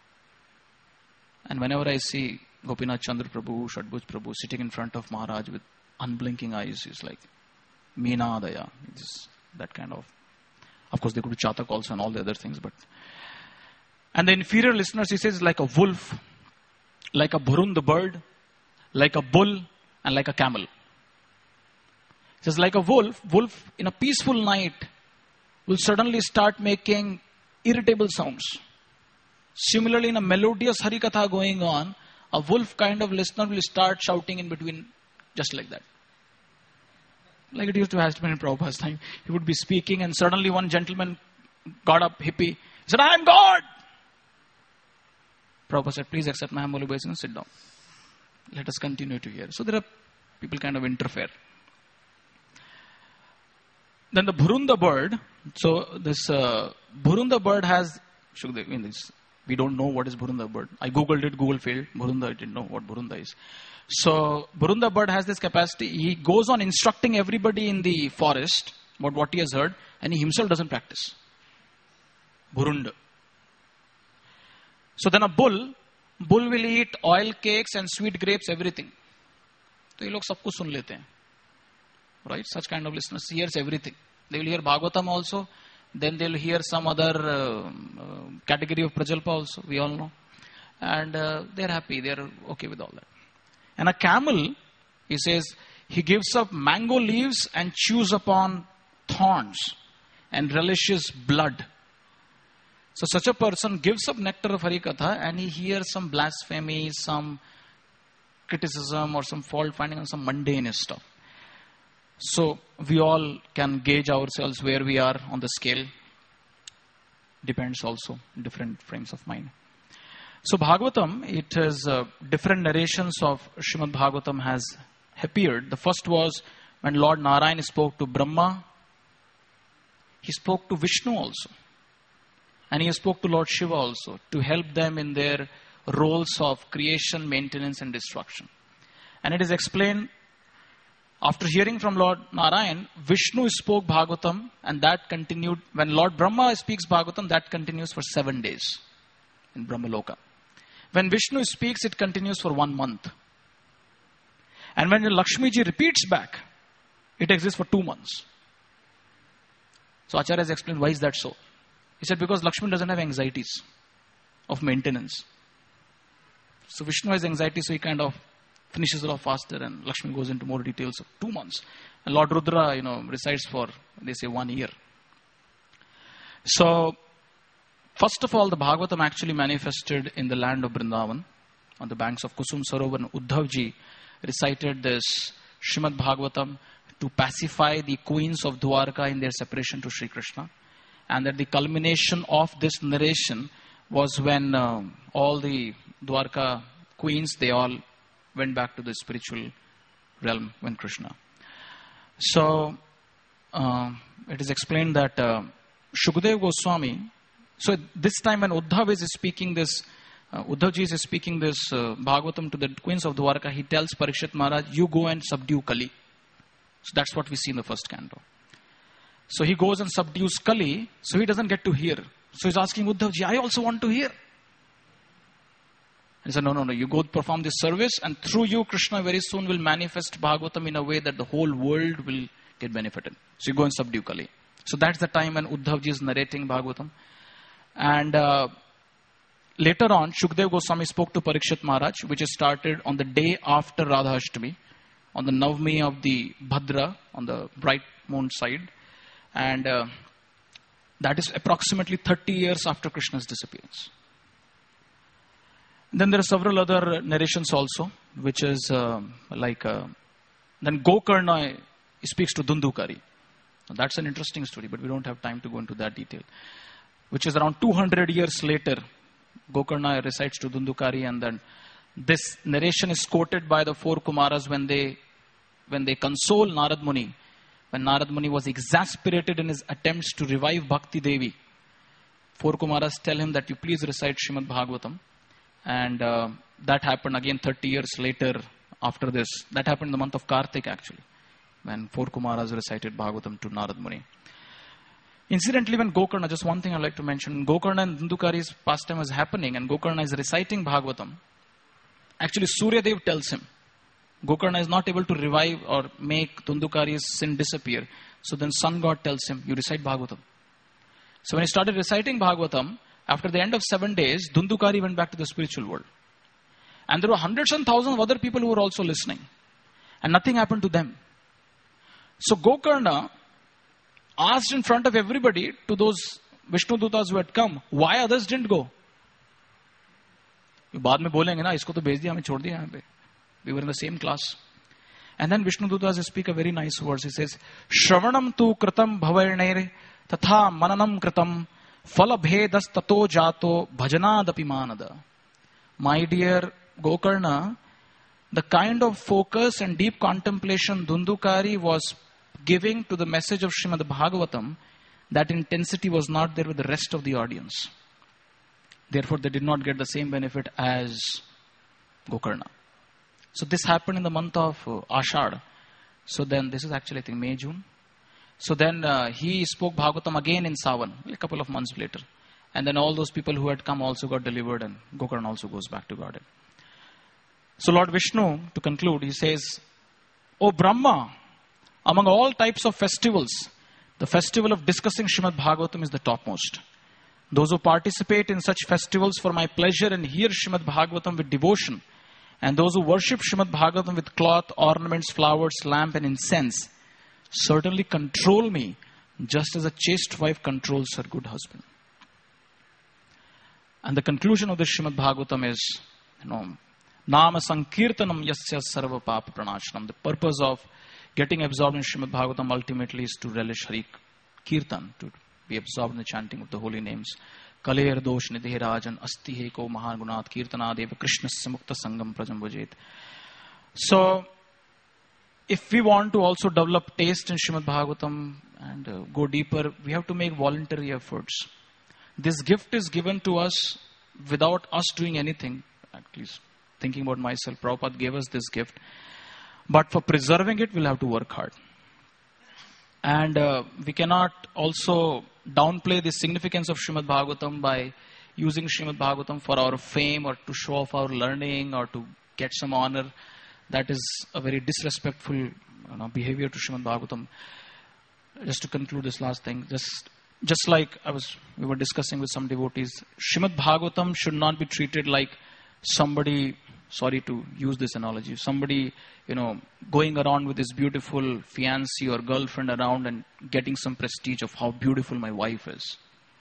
And whenever I see Gopinath Chandra Prabhu, Shadbhuj Prabhu sitting in front of Maharaj with unblinking eyes, he's like, Meenadaya. It's that kind of, of course, they could be Chatak also and all the other things, but. And the inferior listeners, he says, like a wolf, like a bhurun, the bird, like a bull, and like a camel. He says, like a wolf, wolf in a peaceful night will suddenly start making irritable sounds. Similarly, in a melodious Harikatha going on, a wolf kind of listener will start shouting in between, just like that. Like it used to happen in Prabhupada's time. He would be speaking and suddenly one gentleman got up, hippie. He said, I am God! Prabhupada said, please accept my humble obeisance and sit down. Let us continue to hear. So there are people kind of interfere. Then the Bhurunda bird, so this uh, Bhurunda bird has, I mean this, we don't know what is Bhurunda bird. I googled it, Google failed. Bhurunda, I didn't know what Bhurunda is. So Bhurunda bird has this capacity. He goes on instructing everybody in the forest about what he has heard, and he himself doesn't practice. Bhurunda. So then a bull, bull will eat oil cakes and sweet grapes, everything. So ये लोग सब कुछ सुन लेते हैं. Right? Such kind of listeners hears everything. They will hear Bhagavatam also, Then they'll hear some other uh, uh, category of Prajalpa also, we all know. And uh, they're happy, they're okay with all that. And a camel, he says, he gives up mango leaves and chews upon thorns and relishes blood. So such a person gives up nectar of Harikatha and he hears some blasphemy, some criticism or some fault finding on some mundane stuff. So we all can gauge ourselves where we are on the scale. Depends also, different frames of mind. So Bhagavatam, it is uh, different narrations of Srimad Bhagavatam has appeared. The first was when Lord Narayan spoke to Brahma. He spoke to Vishnu also. And he spoke to Lord Shiva also to help them in their roles of creation, maintenance and destruction. And it is explained, after hearing from Lord Narayan, Vishnu spoke Bhagavatam and that continued. When Lord Brahma speaks Bhagavatam, that continues for seven days in Brahmaloka. When Vishnu speaks, it continues for one month. And when Lakshmi ji repeats back, it exists for two months. So Acharya has explained why is that so. He said because Lakshmi doesn't have anxieties of maintenance. So Vishnu has anxiety, so he kind of finishes it off faster, and Lakshmi goes into more details of two months. And Lord Rudra, you know, resides for, they say, one year. So, first of all, the Bhagavatam actually manifested in the land of Vrindavan, on the banks of Kusum Sarovar, and Uddhavji recited this Srimad Bhagavatam to pacify the queens of Dwarka in their separation to Sri Krishna. And that the culmination of this narration was when uh, all the Dwarka queens, they all went back to the spiritual realm when Krishna. So, uh, it is explained that uh, Shukadeva Goswami, so this time when Uddhav is speaking this, uh, Uddhavji is speaking this uh, Bhagavatam to the queens of Dwarka, he tells Parikshit Maharaj, you go and subdue Kali. So that's what we see in the first canto. So he goes and subdues Kali, so he doesn't get to hear. So he's asking Uddhavji, I also want to hear. He said, no, no, no, you go perform this service and through you, Krishna very soon will manifest Bhagavatam in a way that the whole world will get benefited. So you go and subdue Kali. So that's the time when Uddhavji is narrating Bhagavatam. And uh, later on, Shukadeva Goswami spoke to Parikshit Maharaj, which is started on the day after Radha Ashtami, on the Navami of the Bhadra, on the bright moon side. And uh, that is approximately thirty years after Krishna's disappearance. Then there are several other narrations also, which is uh, like, uh, then Gokarna speaks to Dundukari. Now that's an interesting story, but we don't have time to go into that detail. Which is around two hundred years later, Gokarna recites to Dundukari, and then this narration is quoted by the four Kumaras when they, when they console Narad Muni. When Narad Muni was exasperated in his attempts to revive Bhakti Devi, four Kumaras tell him that you please recite Srimad Bhagavatam. And uh, that happened again thirty years later after this. That happened in the month of Kartik actually, when four Kumaras recited Bhagavatam to Narad Muni. Incidentally, when Gokarna, just one thing I'd like to mention, Gokarna and Dundukari's pastime was happening and Gokarna is reciting Bhagavatam. Actually, Surya Dev tells him, Gokarna is not able to revive or make Dundukari's sin disappear. So then sun god tells him, you recite Bhagavatam. So when he started reciting Bhagavatam, after the end of seven days, Dundukari went back to the spiritual world. And there were hundreds and thousands of other people who were also listening. And nothing happened to them. So Gokarna asked in front of everybody, to those Vishnu Dutas who had come, why others didn't go? बाद में बोलेंगे ना, इसको तो भेज दिया, हमें छोड़ दिया यहाँ पे. We were in the same class. And then Vishnu Dutas speak a very nice words. He says, Shravanam tu kritam bhavarnaire tatha mananam kritam Phala bhedas tato jato bhajanadapi manada. My dear Gokarna, the kind of focus and deep contemplation Dundukari was giving to the message of Srimad Bhagavatam, that intensity was not there with the rest of the audience. Therefore, they did not get the same benefit as Gokarna. So this happened in the month of uh, Ashad. So then, this is actually I think May, June. So then uh, he spoke Bhagavatam again in Savan, a couple of months later. And then all those people who had come also got delivered, and Gokarna also goes back to Godhead. So Lord Vishnu, to conclude, he says, O Brahma, among all types of festivals, The festival of discussing Srimad Bhagavatam is the topmost. Those who participate in such festivals for my pleasure and hear Srimad Bhagavatam with devotion, and those who worship Srimad Bhagavatam with cloth, ornaments, flowers, lamp and incense, certainly control me just as a chaste wife controls her good husband. And the conclusion of the Srimad Bhagavatam is, you know, Nama Sankirtanam Yasya Sarva Papa Pranashanam. The purpose of getting absorbed in Srimad Bhagavatam ultimately is to relish Hari Kirtan, to be absorbed in the chanting of the holy names. Kaler dosh nidhe rajan asti heko mahan gunat kirtanadeva krishnasya mukta sangam prajam vajet. So, if we want to also develop taste in Srimad Bhagavatam and uh, go deeper, we have to make voluntary efforts. This gift is given to us without us doing anything. At least thinking about myself, Prabhupada gave us this gift. But for preserving it, we'll have to work hard. And uh, we cannot also downplay the significance of Srimad Bhagavatam by using Srimad Bhagavatam for our fame or to show off our learning or to get some honor. That is a very disrespectful, you know, behavior to Srimad Bhagavatam. Just to conclude this last thing, just just like I was, we were discussing with some devotees, Srimad Bhagavatam should not be treated like somebody, sorry to use this analogy, somebody, you know, going around with his beautiful fiancée or girlfriend around and getting some prestige of how beautiful my wife is.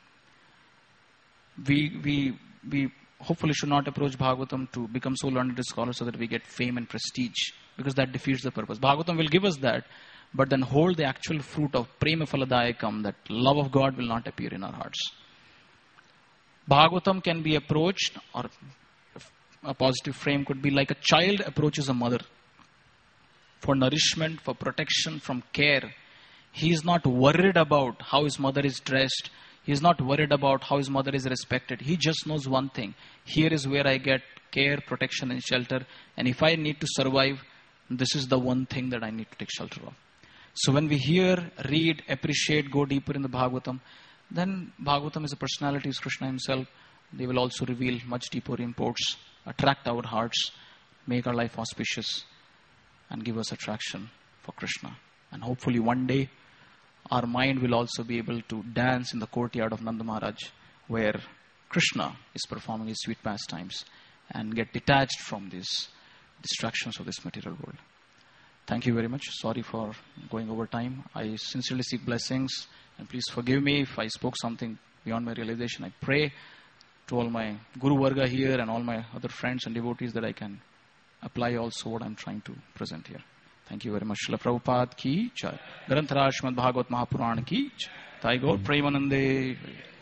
We, we, we hopefully should not approach Bhagavatam to become so learned a scholar so that we get fame and prestige, because that defeats the purpose. Bhagavatam will give us that, but then hold the actual fruit of prema phaladayakam, that love of God will not appear in our hearts. Bhagavatam can be approached, or a positive frame could be like a child approaches a mother. For nourishment, for protection, from care. He is not worried about how his mother is dressed. He is not worried about how his mother is respected. He just knows one thing. Here is where I get care, protection and shelter. And if I need to survive, this is the one thing that I need to take shelter of. So when we hear, read, appreciate, go deeper in the Bhagavatam, then Bhagavatam is a personality, is Krishna himself. They will also reveal much deeper imports, attract our hearts, make our life auspicious, and give us attraction for Krishna. And hopefully one day, our mind will also be able to dance in the courtyard of Nanda Maharaj, where Krishna is performing his sweet pastimes, and get detached from these distractions of this material world. Thank you very much. Sorry for going over time. I sincerely seek blessings, and please forgive me if I spoke something beyond my realization. I pray to all my Guru Varga here and all my other friends and devotees that I can apply also what I'm trying to present here. Thank you very much. Srila Prabhupada ki jai. Granthara Srimad Bhagavat Mahapuran ki jai. Thai Gaur Premanande.